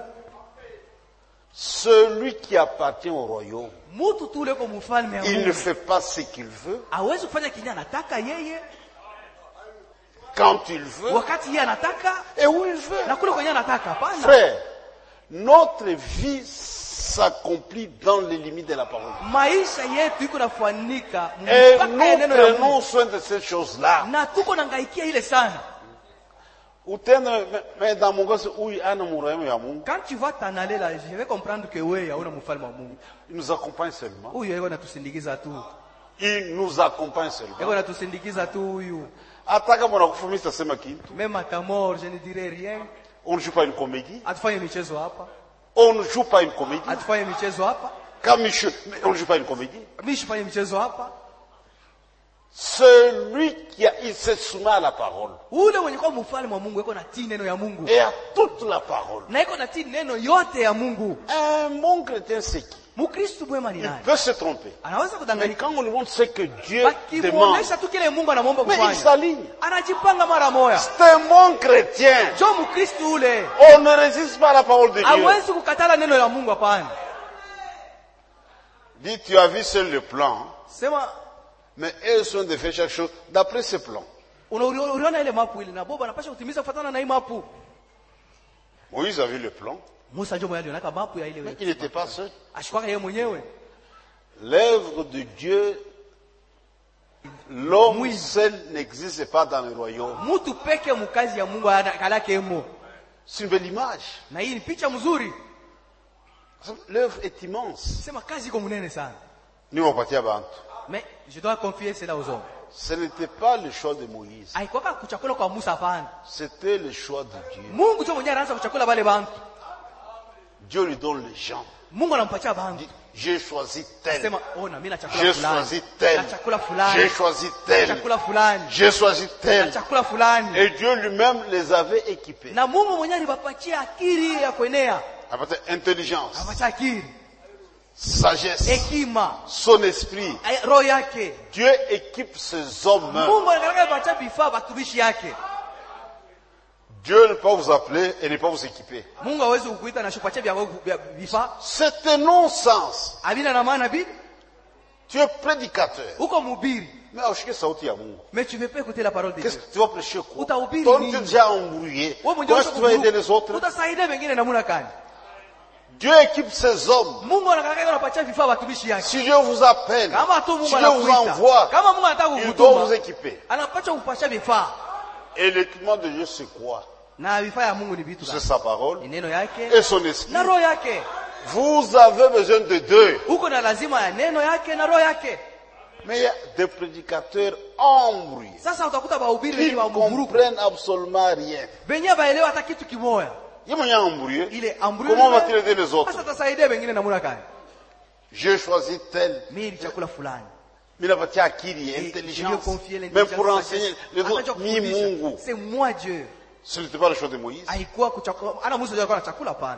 Celui qui appartient au royaume, Mtu tu leko muufalme wa il ne Mungu. fait pas ce qu'il veut, Hawezi kufanya kinyo anataka yeye quand il veut wakati yeye anataka et où il veut. na kule kwenye anataka. Hapana. Frère, notre vie s'accomplit dans les limites de la parole. Maisha yetu iko nafanika Et mpaka nous ya neno ya Mungu. prenons soin de ces choses-là. Na tuko nangaikia ile sana. Utenda, mais dans mon gosse, où il y a un royaume ya Mungu, Quand tu vas t'en aller là, je vais comprendre que wewe hauna mfalme wa Mungu. il nous accompagne seulement. Huyu yeye anatusindikiza tu. Il nous accompagne seulement. Yeye anatusindikiza tu huyu. Hata kama unakufa tasema kitu. Même à ta mort, je ne dirai rien. On ne joue pas une comédie. Atufanye michezo hapa. On ne joue pas une comédie. Atufanye michezo hapa. Comme Michel, mais on ne joue pas une comédie. Mimi sifanye michezo hapa. Celui qui a, il se soumet à la parole. Ule mwenye kwa mfalme wa Mungu yuko na tii neno ya Mungu. Et à toute la parole. Na yuko na tii neno yote ya Mungu. Un bon chrétien, c'est qui? Mkristo mwema ni Il nani? peut se tromper. Anaweza Mais kudanganyika. quand on lui montre ce que Dieu demande, Bakimuonesha tu kile Mungu anamwomba mais il kufanya. s'aligne. Anajipanga mara moja. C'est un bon chrétien. Jo Mkristo ule. On ne résiste pas à la parole de Dieu. Hawezi kukatala neno la Mungu hapana. Dis, tu as vu seul le plan, Sema mais eux sont de faire chaque chose d'après ce plan. unaona ile mapu ile na Boba anapasha kutimiza kufuatana na hii mapu. Moïse a vu le plan, Musa ndio mwenye alionaka mapu ya mais ile. il n'était pas seul. Ashikaka yeye mwenyewe. L'œuvre de Dieu, l'homme seul n'existe pas dans le royaume. Mtu peke mkazi ya Mungu akalake emo. C'est une belle image. Na hii ni picha mzuri. L'œuvre est immense. Sema kazi iko munene sana. Ni wapatia bantu. Mais je dois confier cela aux hommes. Ce n'était pas le choix de Moïse. Haikuwa kuchakula kwa Musa hapana. C'était le choix de Dieu. Mungu ndio mwenyewe anaanza kuchakula wale bantu. Dieu lui donne les gens. Mungu anampatia bantu. Il dit, j'ai choisi tel. Sema ona mimi na chakula J'ai fulani. choisi tel. Na chakula fulani. J'ai choisi tel. Chakula fulani. J'ai choisi Na tel. chakula fulani. Et Dieu lui-même les avait équipés. Na Mungu mwenyewe aliwapatia akili ya kuenea. Avec intelligence. Apatia akili. sagesse, hekima, son esprit. ay- roho yake. Dieu équipe ses hommes. Mungu anakalaka patia vifaa watumishi yake. Dieu ne peut pas vous appeler et ne pas vous équiper. Mungu hawezi kukuita na shupatia vya vya- vifaa. C'est un non-sens. Havina na maana bi Tu es prédicateur. uko mhubiri. Mais aushike sauti ya Mungu. Mais tu veux pas écouter la parole de Qu'est-ce Dieu. que tu vas prêcher quoi? Utahubiri Toi, nini? tu es déjà embrouillé. Wewe Comment mwenyewe est-ce que tu vas aider les autres? utasaidia wengine namna gani? Dieu équipe ses hommes. Mungu anakalaka anapatia vifaa watumishi yake. Si Dieu vous appelle, Kama tu si Mungu Dieu vous anakuita. envoie, Kama Mungu anataka il doit vous kukutuma, équiper. anapatia kupasha vifaa. Et l'équipement de Dieu, c'est quoi? Na vifaa ya Mungu ni vitu C'est gani? sa parole Ni neno yake et son esprit. na roho yake. Vous avez besoin de deux. Uko na lazima ya neno yake na roho yake. Mais il y a des prédicateurs embrouillés. Sasa utakuta wahubiri Ils wengi ne wa mburuku. comprennent absolument rien. Wenyewe baelewa hata kitu kimoja. Il y a un embrouillé. Ile amri. Comment va-t-il aider les autres? Sasa tasaidia wengine namna gani? J'ai choisi tel. Mimi chakula fulani. Mais la partie akili, Et je lui ai intelligence. confié Même l'intelligence. pour enseigner les Hata autres, ni kufundisha. Mungu. C'est moi Dieu. Ce n'était pas le choix de Moïse. Haikuwa kuchakula. Ana Musa alikuwa na chakula pana.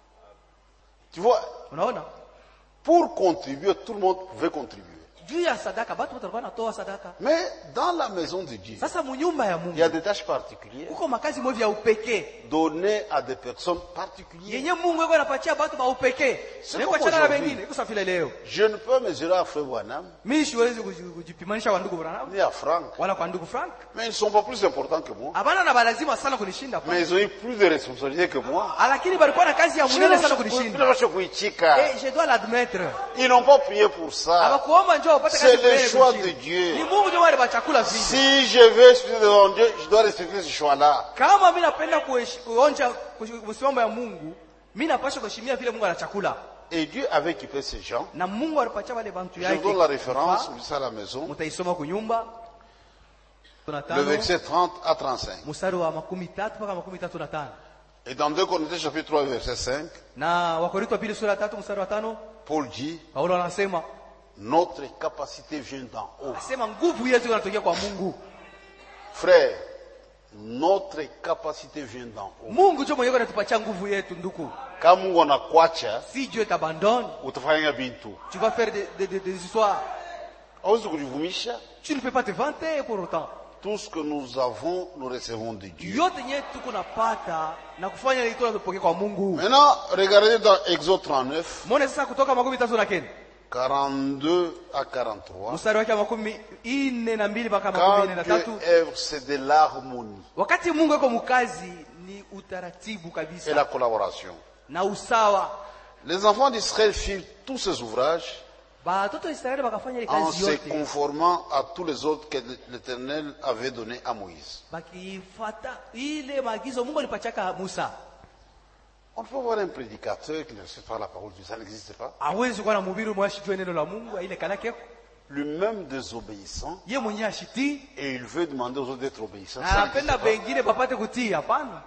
Tu vois, Unaona? pour contribuer, tout le monde pouvait contribuer. Juu ya sadaka, watu wote walikuwa wanatoa sadaka. Mais dans la maison de Dieu, Sasa munyumba ya il y Mungu. a des tâches particulières Uko makazi moja ya upekee. données à des personnes particulières. Yenye Mungu yuko anapatia watu ba upekee. C'est Niko comme chana na aujourd'hui. wengine. Iko safile leo. Je ne peux mesurer à Frère Branham, Mimi siwezi kuji- kujipimanisha kwa ndugu Branham ni à Franck. wala kwa ndugu Frank. Mais ils ne sont pas plus importants que moi. Hapana na balazima sana kunishinda. Mais ils ont eu plus de responsabilités que moi. Lakini balikuwa na kazi ya munene sana kunishinda. Eh, je dois l'admettre. Ils n'ont pas prié pour ça. Abakuomba njoo upate C'est kazi le mbele choix kushinda. de Dieu. Ni Mungu ndio wale bachakula vile. Si je veux expliquer devant Dieu, je dois respecter ce choix-là. Kama mimi napenda kuhesh- kuonja kusimama ya Mungu, mimi napaswa kuheshimia vile Mungu anachakula. Et Dieu avait équipé ces gens. Na Mungu alipatia wale bantu Je yake. vous donne la référence, vous ça à la maison. Mtaisoma kunyumba. Le Tunatano. verset trente à trente-cinq. Mstari wa makumi tatu mpaka makumi tatu na tano. Et dans deux Corinthiens chapitre trois verset cinq, Na Wakorintho wa pili sura ya tatu mstari wa tano, Paul dit, Paulo anasema, notre capacité vient d'en haut. asema nguvu yetu inatokea kwa Mungu. Frère, notre capacité vient d'en haut. Mungu ndio mwenyewe anatupatia nguvu yetu ndugu. Kama Mungu anakuacha, Si Dieu t'abandonne, utafanya bintu. tu vas faire des, des, des, des histoires. Hauwezi kujivumisha. Tu ne peux pas te vanter pour autant. Tout ce que nous avons, nous recevons de Dieu. Yote yenyewe tuko napata na kufanya ile tunapokea kwa Mungu. Maintenant, regardez dans Exode trente-neuf, Muone sasa kutoka makumi tatu na kenda. quarante-deux à quarante-trois. Mstari wake wa makumi ine na mbili mpaka Quand makumi ine na Dieu tatu. œuvre, c'est de l'harmonie Wakati Mungu yuko mkazi ni utaratibu et kabisa la collaboration. na usawa. Les enfants d'Israël firent tous ces ouvrages Batoto wa Israeli wakafanya ile en kazi se yote conformant à tous les autres que l'Éternel avait donnés à Moïse. bakifuata ile maagizo Mungu alipachaka Musa. On peut voir un prédicateur qui ne respecte pas la parole de Dieu, ça n'existe pas. Hawezi kuwa na mhubiri mwashi jua neno la Mungu ile kalake Lui-même désobéissant, yeye mwenyewe ashitii et il veut demander aux autres d'être obéissants. na Ça n'existe anapenda pas. wengine papate kutii. Hapana,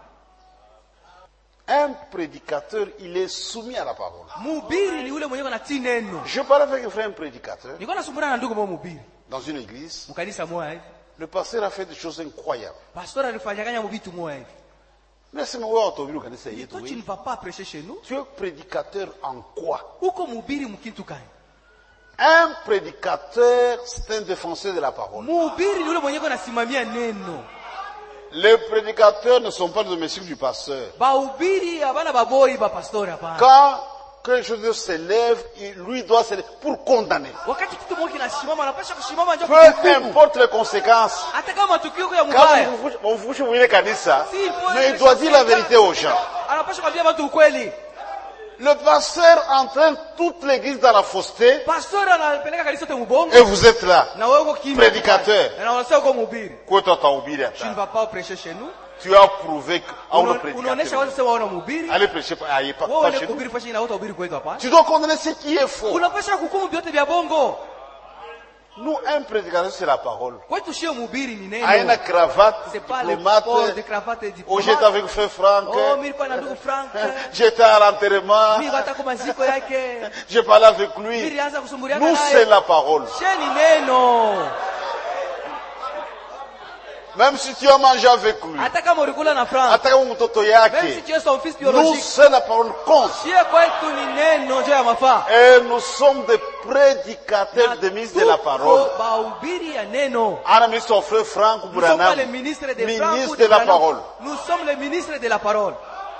Un prédicateur, il est soumis à la parole. mhubiri ni ule mwenyewe anatii neno. Je parlais avec un frère, un prédicateur, Nilikuwa nasumbuana na ndugu mmoja mhubiri dans une église. mkanisa moja hivi, Le pasteur a fait des choses incroyables. pastor alifanyaganya vitu moja hivi. Mais c'est moi qui au kanisa yetu, Toi tu ne oui. vas pas prêcher chez nous. Tu es prédicateur en quoi? Uko mhubiri mkitu gani? Un prédicateur, c'est un défenseur de la parole. Mhubiri ni ule mwenyewe anasimamia neno. Les prédicateurs ne sont pas les domestiques du pasteur. Bahubiri habana baboi ba pastor hapana. Quand quelque chose s'élève, il lui doit se lever pour condamner. Wakati kitu moja kinasimama anapaswa kusimama njoo Peu kuhukumu. importe les conséquences. Hata kama tukio ya Quand mbaya. on vous vous voulez kanisa, Si, il faut mais il être doit dire la vérité aux gens. Anapaswa kuambia watu ukweli. Le pasteur entraîne toute l'église dans la fausseté Pastor anapeleka kanisa yote mbongo et vous êtes là. na wewe uko kimya. Prédicateur. Na unasema uko mhubiri. Quoi t'as oublié Tu ne vas pas prêcher chez nous. Tu as prouvé qu'à un Unaonesha prédicateur. watu sema wana mhubiri. Allez prêcher pas, allez pas, Wewe pas ni chez nous. kuhubiri fashi na hutahubiri kwetu hapana. Tu dois condamner ce qui est faux. Unapaswa kuhukumu vyote vya bongo. Nous, un prédicateur, c'est la parole. Kwetu sio mhubiri ni À une neno. cravate, C'est pas le diplomate. port de cravate et Oh, j'étais diplomate. avec frère Franck. Oh, mimi nilikuwa na ndugu Frank. J'étais à l'enterrement. Mimi hata kwa maziko yake. J'ai parlé avec Mimi lui. nilianza kusumbuliana Nous, naye. c'est la parole. Sheni neno. Même si tu as mangé avec lui. hata kama ulikula na Frank, Hata kama mtoto même si yake. tu es son fils Nous, biologique, c'est la parole compte. sie kwetu ni neno njo ya mafaa. Et nous sommes des prédicateurs de mise de la parole. Tuko bahubiri ya neno. On a mis son frère Franck Nous sommes pas les Branham, ministres de Frank ou ministre de de la Branham. parole. Nous sommes les ministres de la parole.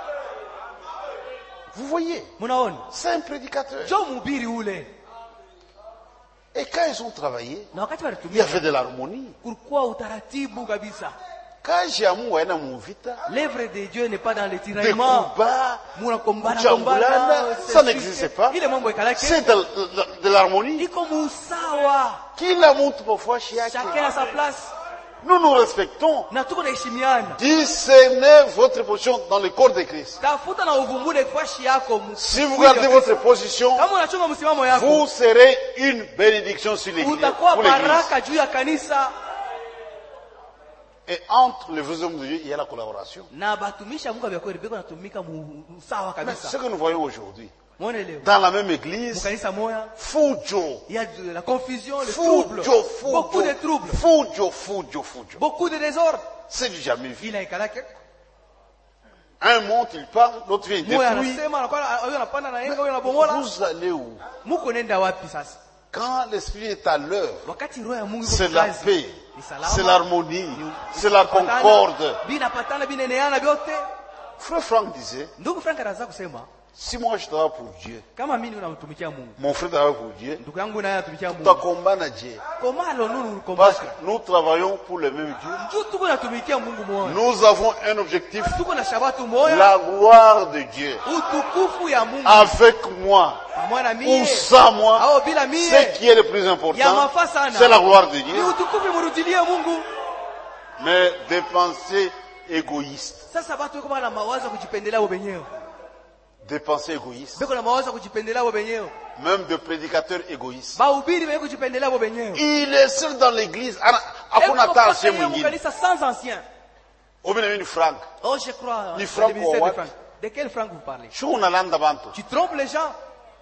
Vous voyez, Munaona? c'est un prédicateur. Jo mhubiri ule. Et quand ils ont travaillé, Na wakati il y walitumia avait de l'harmonie. kulikuwa utaratibu kabisa. Quand Jamu aina muvita, L'œuvre de Dieu n'est pas dans les des tiraillements. combats, Muna kombana Kuchambulana, kombana, ça n'existait pas. Ile mambo ikalake. c'est de, de, de l'harmonie. Iko musawa. Kila mtu pofuashi yake. Chacun à sa place. Nous nous respectons. Na tuko naheshimiana. Discernez votre position dans le corps de Christ. Tafuta na uvumbule kwashi yako. mu- Si vous gardez votre position, Kama unachunga msimamo yako, vous serez une bénédiction sur l'église. utakuwa pour l'église. baraka juu ya kanisa. Et entre les vrais hommes de Dieu, il y a la collaboration. Na batumisha Mungu vya kweli biko natumika mu- sawa Mais kabisa. ce que nous voyons aujourd'hui, Muone leo. dans la même église, Mukanisa moya, fujo, il y a de la confusion, le trouble. fujo, Beaucoup de fujo, troubles. fujo, fujo, fujo. Beaucoup de désordre. C'est du jamais vu. Il a ikalake. Un monte, il parle, l'autre vient, il Moya détruit. anasema anakuwa huyo anapanda na yenga huyo anabomola. Vous allez où? Muko nenda wapi sasa? Quand l'esprit est à l'heure, Wakati roho ya Mungu c'est iko la kazi. paix, Ni salama. c'est l'harmonie, c'est la concorde. Binapatana bineneana vyote. Frère Franck disait, Ndugu Frank anaanza kusema, si moi je travaille pour Dieu, kama mimi unamtumikia Mungu, mon frère travaille pour Dieu, ndugu yangu naye anatumikia tu Mungu. combat à Dieu. Komalo nunu Parce kombaka. que nous travaillons pour le même Dieu. Juu tuko natumikia Mungu moja. Nous avons un objectif, Tuko na shabatu moja. la gloire de Dieu. Utukufu ya Mungu. Avec moi, Pamoja na ou mie. sans moi, Au bila mie. ce qui est le plus Ya important, mafaa sana. c'est la gloire de Ni Dieu. utukufu murudilie Mungu. Mais des pensées égoïstes, Sasa watu wako na mawazo ya kujipendelea wao wenyewe. des pensées égoïstes, Beko na mawazo ya kujipendelea wao wenyewe. même de prédicateurs égoïstes. Bahubiri wenyewe kujipendelea wao wenyewe. Il est seul dans l'église. Hakuna hata ancien mwingine. Kanisa sans ancien. Obenamini Frank. Oh, je crois. Ni Frank le ministère ou de what? Frank. De quel Frank vous parlez? Shu unalanda bantu. Tu trompes les gens.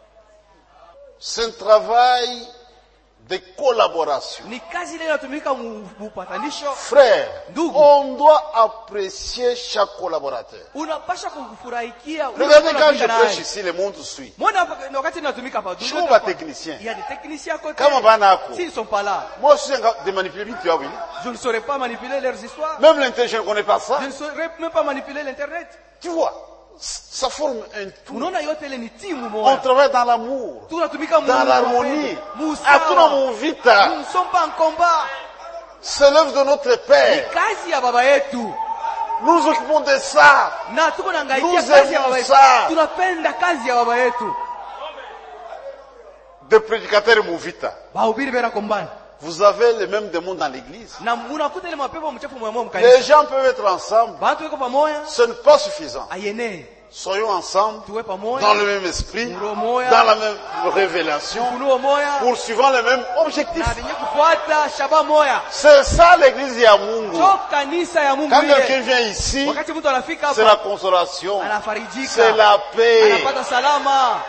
C'est un travail de collaboration. Ni kazi ile inatumika mupatanisho. Frère, Ndugu. on doit apprécier chaque collaborateur. Unapasha kufurahikia. Regardez quand je prêche ici, le monde suit. Mbona wakati tunatumika hapa? Je suis pas technicien. Il y a des techniciens à côté. Kama bana ako. S'ils sont pas là, Moi aussi, de manipuler vite, tu as vu. je ne saurais pas manipuler leurs histoires. Même l'internet, je ne connais pas ça. Je ne saurais même pas manipuler l'internet. Tu vois, ça forme un tout. Unaona yote ile ni timu On moja. travaille dans l'amour, Tunatumika dans l'harmonie. Musawa. Hatuna muvita. Nous ne sommes pas en combat. C'est l'œuvre de notre Ni Père. kazi ya baba yetu. Nous nous occupons de ça. Na tuko naangaikia Nous kazi ya aimons baba yetu. ça. Tunapenda kazi ya baba yetu. Des prédicateurs muvita. Bahubiri bera kombana. Vous avez les mêmes démons dans l'église. Na unakuta ile mapepo mchafu moyo moyo Les mkanisa. gens peuvent être ensemble. Watu wako pamoja. Ce n'est pas suffisant. Ayene. Soyons ensemble, Tuwe pamoja. dans le même esprit, Muro moya. dans la même révélation, Kunuo moya. poursuivant le même objectif. Na venye kufuata shaba moya. C'est ça l'église ya Mungu. Jo kanisa ya Mungu Quand ile. quelqu'un vient ici, Wakati mtu anafika c'est la hapa consolation, anafarijika. c'est la paix. Anapata salama.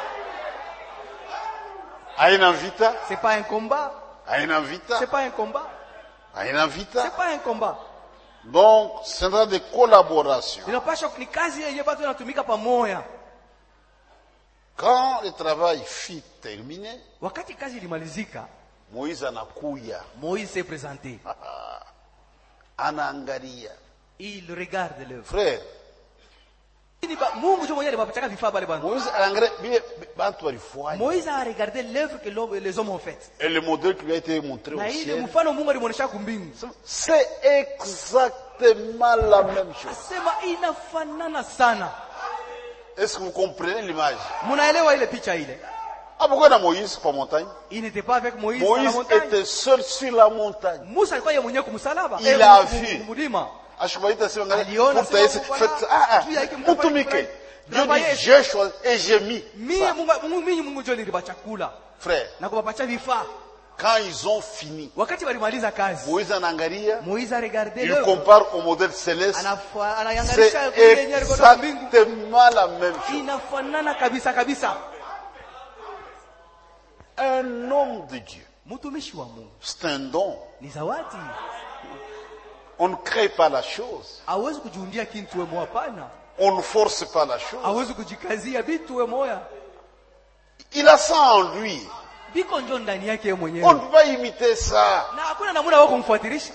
Haina vita, C'est pas un combat. haina vita, C'est pas un combat. haina vita. C'est pas un combat. Donc, c'est un de collaboration. Inapaswa ni kazi yenye watu wanatumika pamoja. Quand le travail fut terminé, Wakati kazi ilimalizika, Moïse anakuya, Moïse s'est présenté. anaangalia. Il regarde l'œuvre. Frère, Ni ba- Mungu jo mwenyewe alipataka vifaa pale bwana. Moïse anaangalia bile bantu walifanya. Moïse a regardé l'œuvre que l'homme- les hommes ont faite. Et le modèle qui lui a été montré au Na ile ciel, mfano Mungu alimuonesha kumbingu. c'est exactement la même chose. Asema inafanana sana. Est-ce que vous comprenez l'image? Munaelewa ile picha ile? Ah, pourquoi dans Moïse pour montagne? Il n'était pas avec Moïse dans la Moïse montagne. était seul sur la montagne. Musa alikuwa yeye mwenyewe kumsalaba. Il Eh, a mu- vu. mu- mulima. Ashkubaita sema ngani, Aliona mtaese, sema Mungu faites- ana- ah, ah, juu yake mtafanya mutumike. kufurahi. Dieu dit, Travaillez. j'ai choisi et j'ai mis. Mimi ça. Mungu Mungu- mimi Mungu ndio nilipa chakula Frère, na kuwapatia vifaa. quand ils ont fini, Wakati walimaliza kazi, Moïse anaangalia, Moïse a regardé il l'œuvre. compare au modèle céleste. Anafa- anaangalia C'est kule yenyewe alikuwa na mbingu. exactement la même chose. Inafanana kabisa kabisa. Un homme de Dieu, Mtumishi wa Mungu c'est un don. ni zawadi. On ne crée pas la chose. hawezi kujiundia kintu wewe moya pana. On ne force pas la chose. Hawezi kujikazia vitu wewe moya. Il a ça en lui. Biko njo ndani yake yeye On ne mwenyewe. peut pas imiter ça. Na hakuna namna wao kumfuatilisha.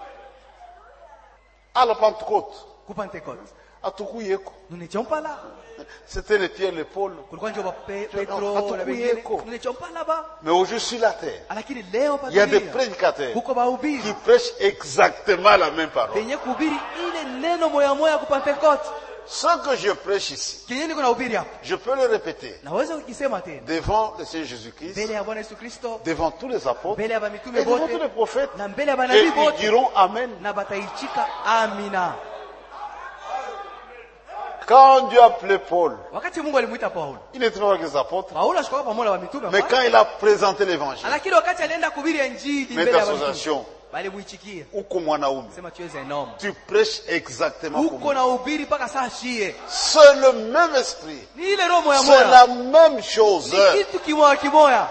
À la Pentecôte, Ku Pentecote. à Tukuyeko, Nous n'étions pas là. c'était les Pierre, les Paul. Kulikuwa njo ba Pe- Non, Petro hatukuye na wengine. ko. Nous n'étions pas là-bas. Mais aujourd'hui sur la terre, Lakini leo il y a des patulia. prédicateurs Kuko bahubiri. qui prêchent exactement la même parole. Penye kuhubiri ile neno moya moya ku Pentecote. Ce que je prêche ici, Kenye niko nahubiri hapa. je peux le répéter Naweza kukisema tena. devant le Seigneur Jésus-Christ, Mbele ya Bwana Yesu Kristo, devant tous les apôtres, mbele ya et bamitume devant tous les bote, prophètes. na mbele ya Et banabii ils bote, diront Amen. na bataichika amina. Quand Dieu a appelé Paul, Wakati Mungu alimuita Paulo, il n'était pas avec les apôtres. Paulo ashikoka pamoja na bamitume. Mais quand il a présenté l'évangile, Lakini wakati alienda kuhubiri injili mais mbele ya bamitume, d'association, bali muichikie. uko mwanaume, Sema tu es un homme. tu prêches exactement comme Uko lui. na ubiri mpaka saa shie. C'est le même esprit. Ni ile roho moya C'est moya. la même chose. Ni kitu kimoya kimoya.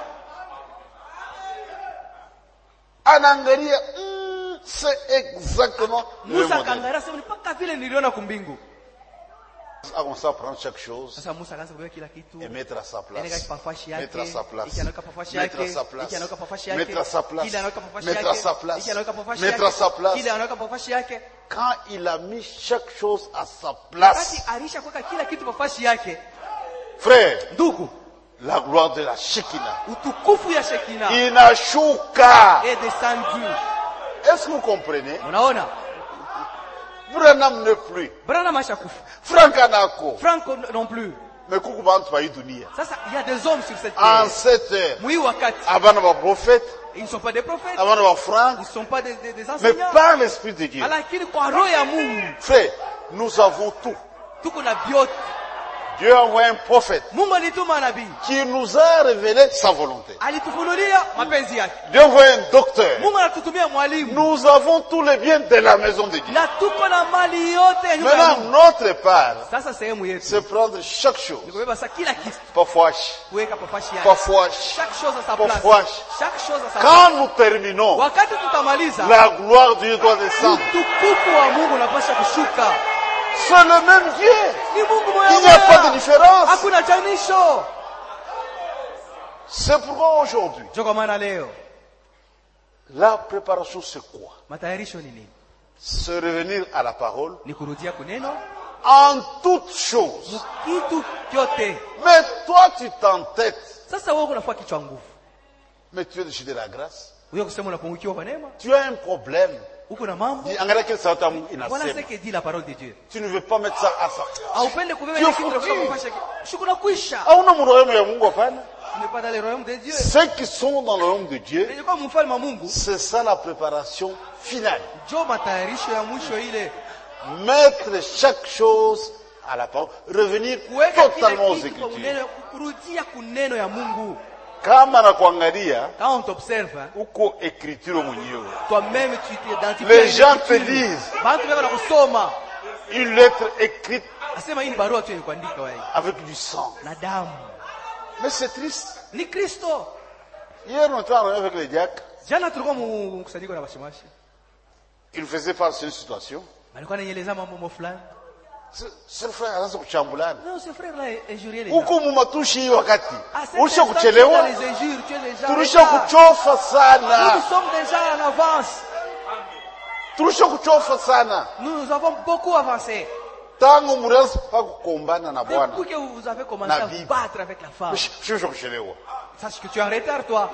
Anangalia, mm, c'est exactement le Musa modèle. akaangalia sema ni mpaka vile niliona kumbingu. A commencé à prendre chaque chose Sasa Musa akaanza kubeba kila kitu. et mettre à sa Anaweka place. pafashi Mettre à yake, sa place. iki anaweka pafashi Mettre à yake, sa place. iki anaweka pafashi yake, Mettre à sa place. ile anaweka pafashi Mettre yake, à sa place. iki anaweka pafashi Mettre à sa yake, place. ile anaweka pafashi yake. Quand il a mis chaque chose à sa Wakati place, alisha kuweka kila kitu pafashi yake, frère, ndugu, la gloire de la Shekinah, utukufu ya Shekina inashuka. est descendu. Est-ce que vous comprenez? Unaona? Branham ne plus. Branham ashakufa. Frank anako. Franco non plus. Mais kuku bantu ba hii dunia. Sasa il y a des hommes sur cette En terre. cette heure, Mwi wakati abana ba prophètes, ils ne sont pas des prophètes, abana ba Frank, ils ne sont pas des, des, des mais enseignants. par l'Esprit de Dieu. Lakini kwa roho ya Mungu Frère, nous avons tout. tuko na vyote. Dieu a envoyé un prophète Mungu alituma nabii, qui nous a révélé sa volonté. alitufunulia mapenzi yake. Dieu a envoyé un docteur. Mungu anatutumia mwalimu. Nous avons tous les biens de la maison de Dieu. Na tuko na mali yote ya nyumba ya Maintenant, Mungu. notre part, Sasa sehemu yetu c'est prendre chaque chose. ni kubeba sa kila kitu, Parfois, kuweka pafashi yake. parfois, Chaque chose à sa Parfois. place. Chaque chose à sa place. quand nous terminons, Wakati tutamaliza, la gloire de Dieu doit descendre. utukufu wa Mungu unapaswa kushuka. C'est le même Dieu. Ni Mungu moya Il n'y a pas de moya. différence. Hakuna chanisho. C'est pourquoi aujourd'hui, Ndio kwa maana leo la préparation c'est quoi? matayarisho ni nini? Se revenir à la parole Ni kurudia kuneno en toutes choses. kitu kyote. Mais toi tu t'entêtes, Sasa wewe unafua kichwa nguvu. mais tu es dessus de la grâce. Wewe kusema unapungukiwa kwa neema, Tu as un problème. uko na mambo. Dis, angalia quel sauti ya Mungu Voilà ce inasema. que dit la parole de Dieu. Tu ne veux pas mettre ça à ça. Haupende kubeba Sio ile kitu futi. na kupasha. Shukuna kuisha. Hauna mroyemo ya Mungu hapana. Tu n'es pas dans le royaume de Dieu. Ceux qui sont dans le royaume de Dieu, Ni kwa mfalme wa Mungu. c'est ça la préparation finale. Jo matayarisho ya mwisho ile. Mettre chaque chose à la parole, revenir Kuweka totalement aux kile kitu kwa Écritures. uneno, kurudia kuneno ya Mungu. Kama na kuangalia Quand on t'observe, hein, uko écriture mwenyewe. toi-même tu t'identifies. Les à une gens te écriture. lisent. Bantu beko na kusoma. Une lettre écrite Asema hii ni barua tu ya kuandika wewe. avec du sang. Na damu. Mais c'est triste. Ni Kristo. Hier, on était en réunion avec les diacres. Jana tulikuwa mkusanyiko na bashimashi. Ils faisaient face à une situation. Alikuwa ananieleza mambo fulani. C'est c'est le frère anaanza kuchambulana. Non, ce frère là injurier les gens. Huko mumatushi hii wakati. À cet Ulisha instant, tu es kuchelewa. dans les injures, tu es déjà en Tulisha retard. kuchofa Nous sana. sommes déjà en avance. Tulisha kuchofa sana. Nous, nous avons beaucoup avancé. Tangu mlianza pa kukombana na Bwana. Depuis que vous avez commencé Na à Bible. vous battre avec la femme. Sio kuchelewa. Sache que tu es en retard, toi.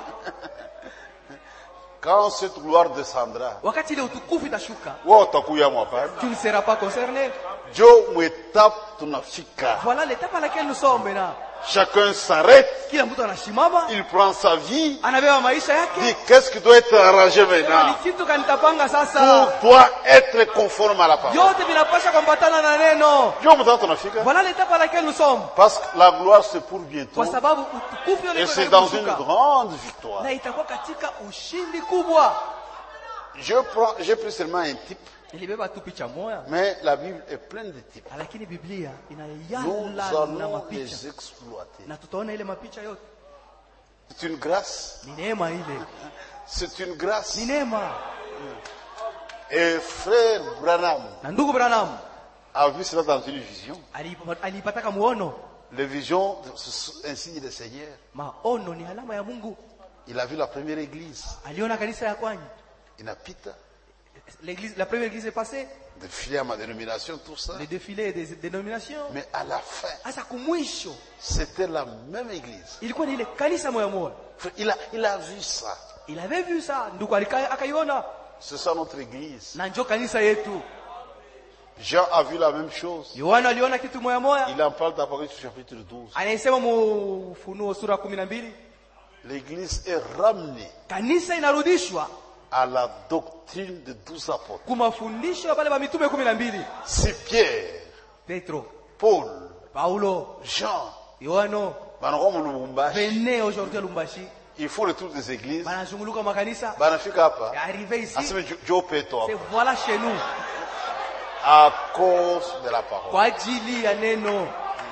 Quand cette gloire descendra, Wakati ile utukufu itashuka, wewe utakuya mwapani. tu ne seras pas concerné. Jo mwetape tunafika. Voilà l'étape à laquelle nous sommes maintenant. Chacun s'arrête, Kila mtu anasimama, il prend sa vie, anabeba maisha dit yake. qu'est-ce qui doit être arrangé Sema ni maintenant kitu kanitapanga pour sasa. toi être conforme à la parole. Yote vinapasha kuambatana na neno. Jo mtata tunafika. Voilà l'étape à laquelle nous sommes. Parce que la gloire c'est pour bientôt Kwa sababu utukufu et ile c'est dans une grande victoire. na itakuwa katika ushindi kubwa. Je prends, j'ai pris seulement un type, Nilibeba tu picha moja, mais la Bible est pleine de types. lakini Biblia Nous inayala na allons mapicha les exploiter. na tutaona ile mapicha yote. C'est une grâce. Ni neema ile, C'est une grâce. ni neema. Et frère Branham Na ndugu Branham a vu cela dans une vision. alipa- alipataka muono. Les visions, c'est un signe du Seigneur. Maono ni alama ya Mungu. Il a vu la première église, Aliona kanisa ya kwanza. inapita, L'église, la première église est passée, défilé à ma dénomination, tout ça. les défilés des dénominations. Mais à la fin, Asa kumwisho c'était la même église. ilikuwa ni ile kanisa moja moja. Il a, il a vu ça. Il avait vu ça, ndugu alika- akaiona. C'est ça notre église. Na njo kanisa yetu. Jean a vu la même chose. Yohana aliona kitu moja moja. Il en parle d'Apocalypse chapitre douze. Anaisema mu Ufunuo sura kumi na mbili. L'église est ramenée Kanisa inarudishwa à la doctrine des douze apôtres. kumafundisho ya pale ba mitume kumi na mbili. Si Pierre, Petro, Paul, Paulo, Jean, Yohano, Banagoma Lubumbashi, venez aujourd'hui à Lumbashi. ils font le tour des églises. Banazunguluka makanisa. Banafika hapa. Arrivé ici, Aseme Joe Peto c'est voilà chez nous. à cause de la parole. Kwa ajili ya neno.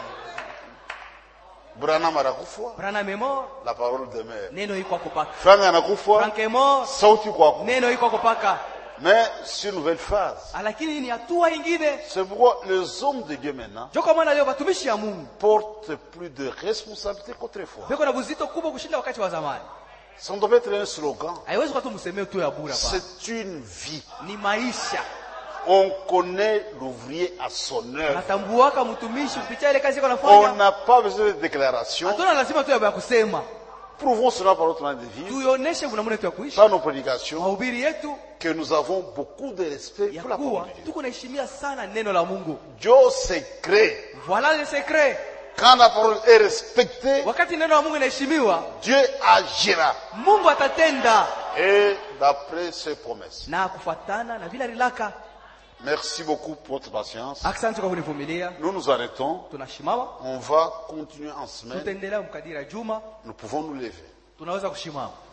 Branham anakufa, Branham est mort, la parole demeure. neno iko kupaka. Frank anakufa, Frank est mort, sauti kwako. neno iko kupaka. Mais c'est une nouvelle phase. Lakini ni hatua ingine. C'est pourquoi les hommes de Dieu maintenant Joko maana leo watumishi ya Mungu portent plus de responsabilités qu'autrefois. beko na buzito kubwa kushinda wakati wa zamani. Ça ne doit pas être un slogan. Haiwezi kwa tu msemeo tu ya bure hapa. C'est une vie. Ni maisha. On connaît l'ouvrier à son œuvre. Natambuaka mtumishi kupitia ile kazi yako On anafanya. n'a pas besoin de déclaration. Hatuna lazima tu ya kusema. Prouvons cela par notre manière de vivre, Tuioneshe kuna mwenye tu ya kuishi. par nos prédications, Mahubiri yetu que nous avons beaucoup de respect ya pour la kuwa parole de Dieu. tuko naheshimia sana neno la Mungu. Dieu se crée. Voilà le secret. Quand la parole est respectée, Wakati neno la Mungu inaheshimiwa, Dieu agira. Mungu atatenda Et d'après ses promesses. na kufuatana na vile alilaka. Merci beaucoup pour votre patience. Asante kwa kunivumilia. Nous nous arrêtons. Tunashimama, On va continuer en semaine. tutaendelea mkadiri ya juma, Nous pouvons nous lever. tunaweza kushimama.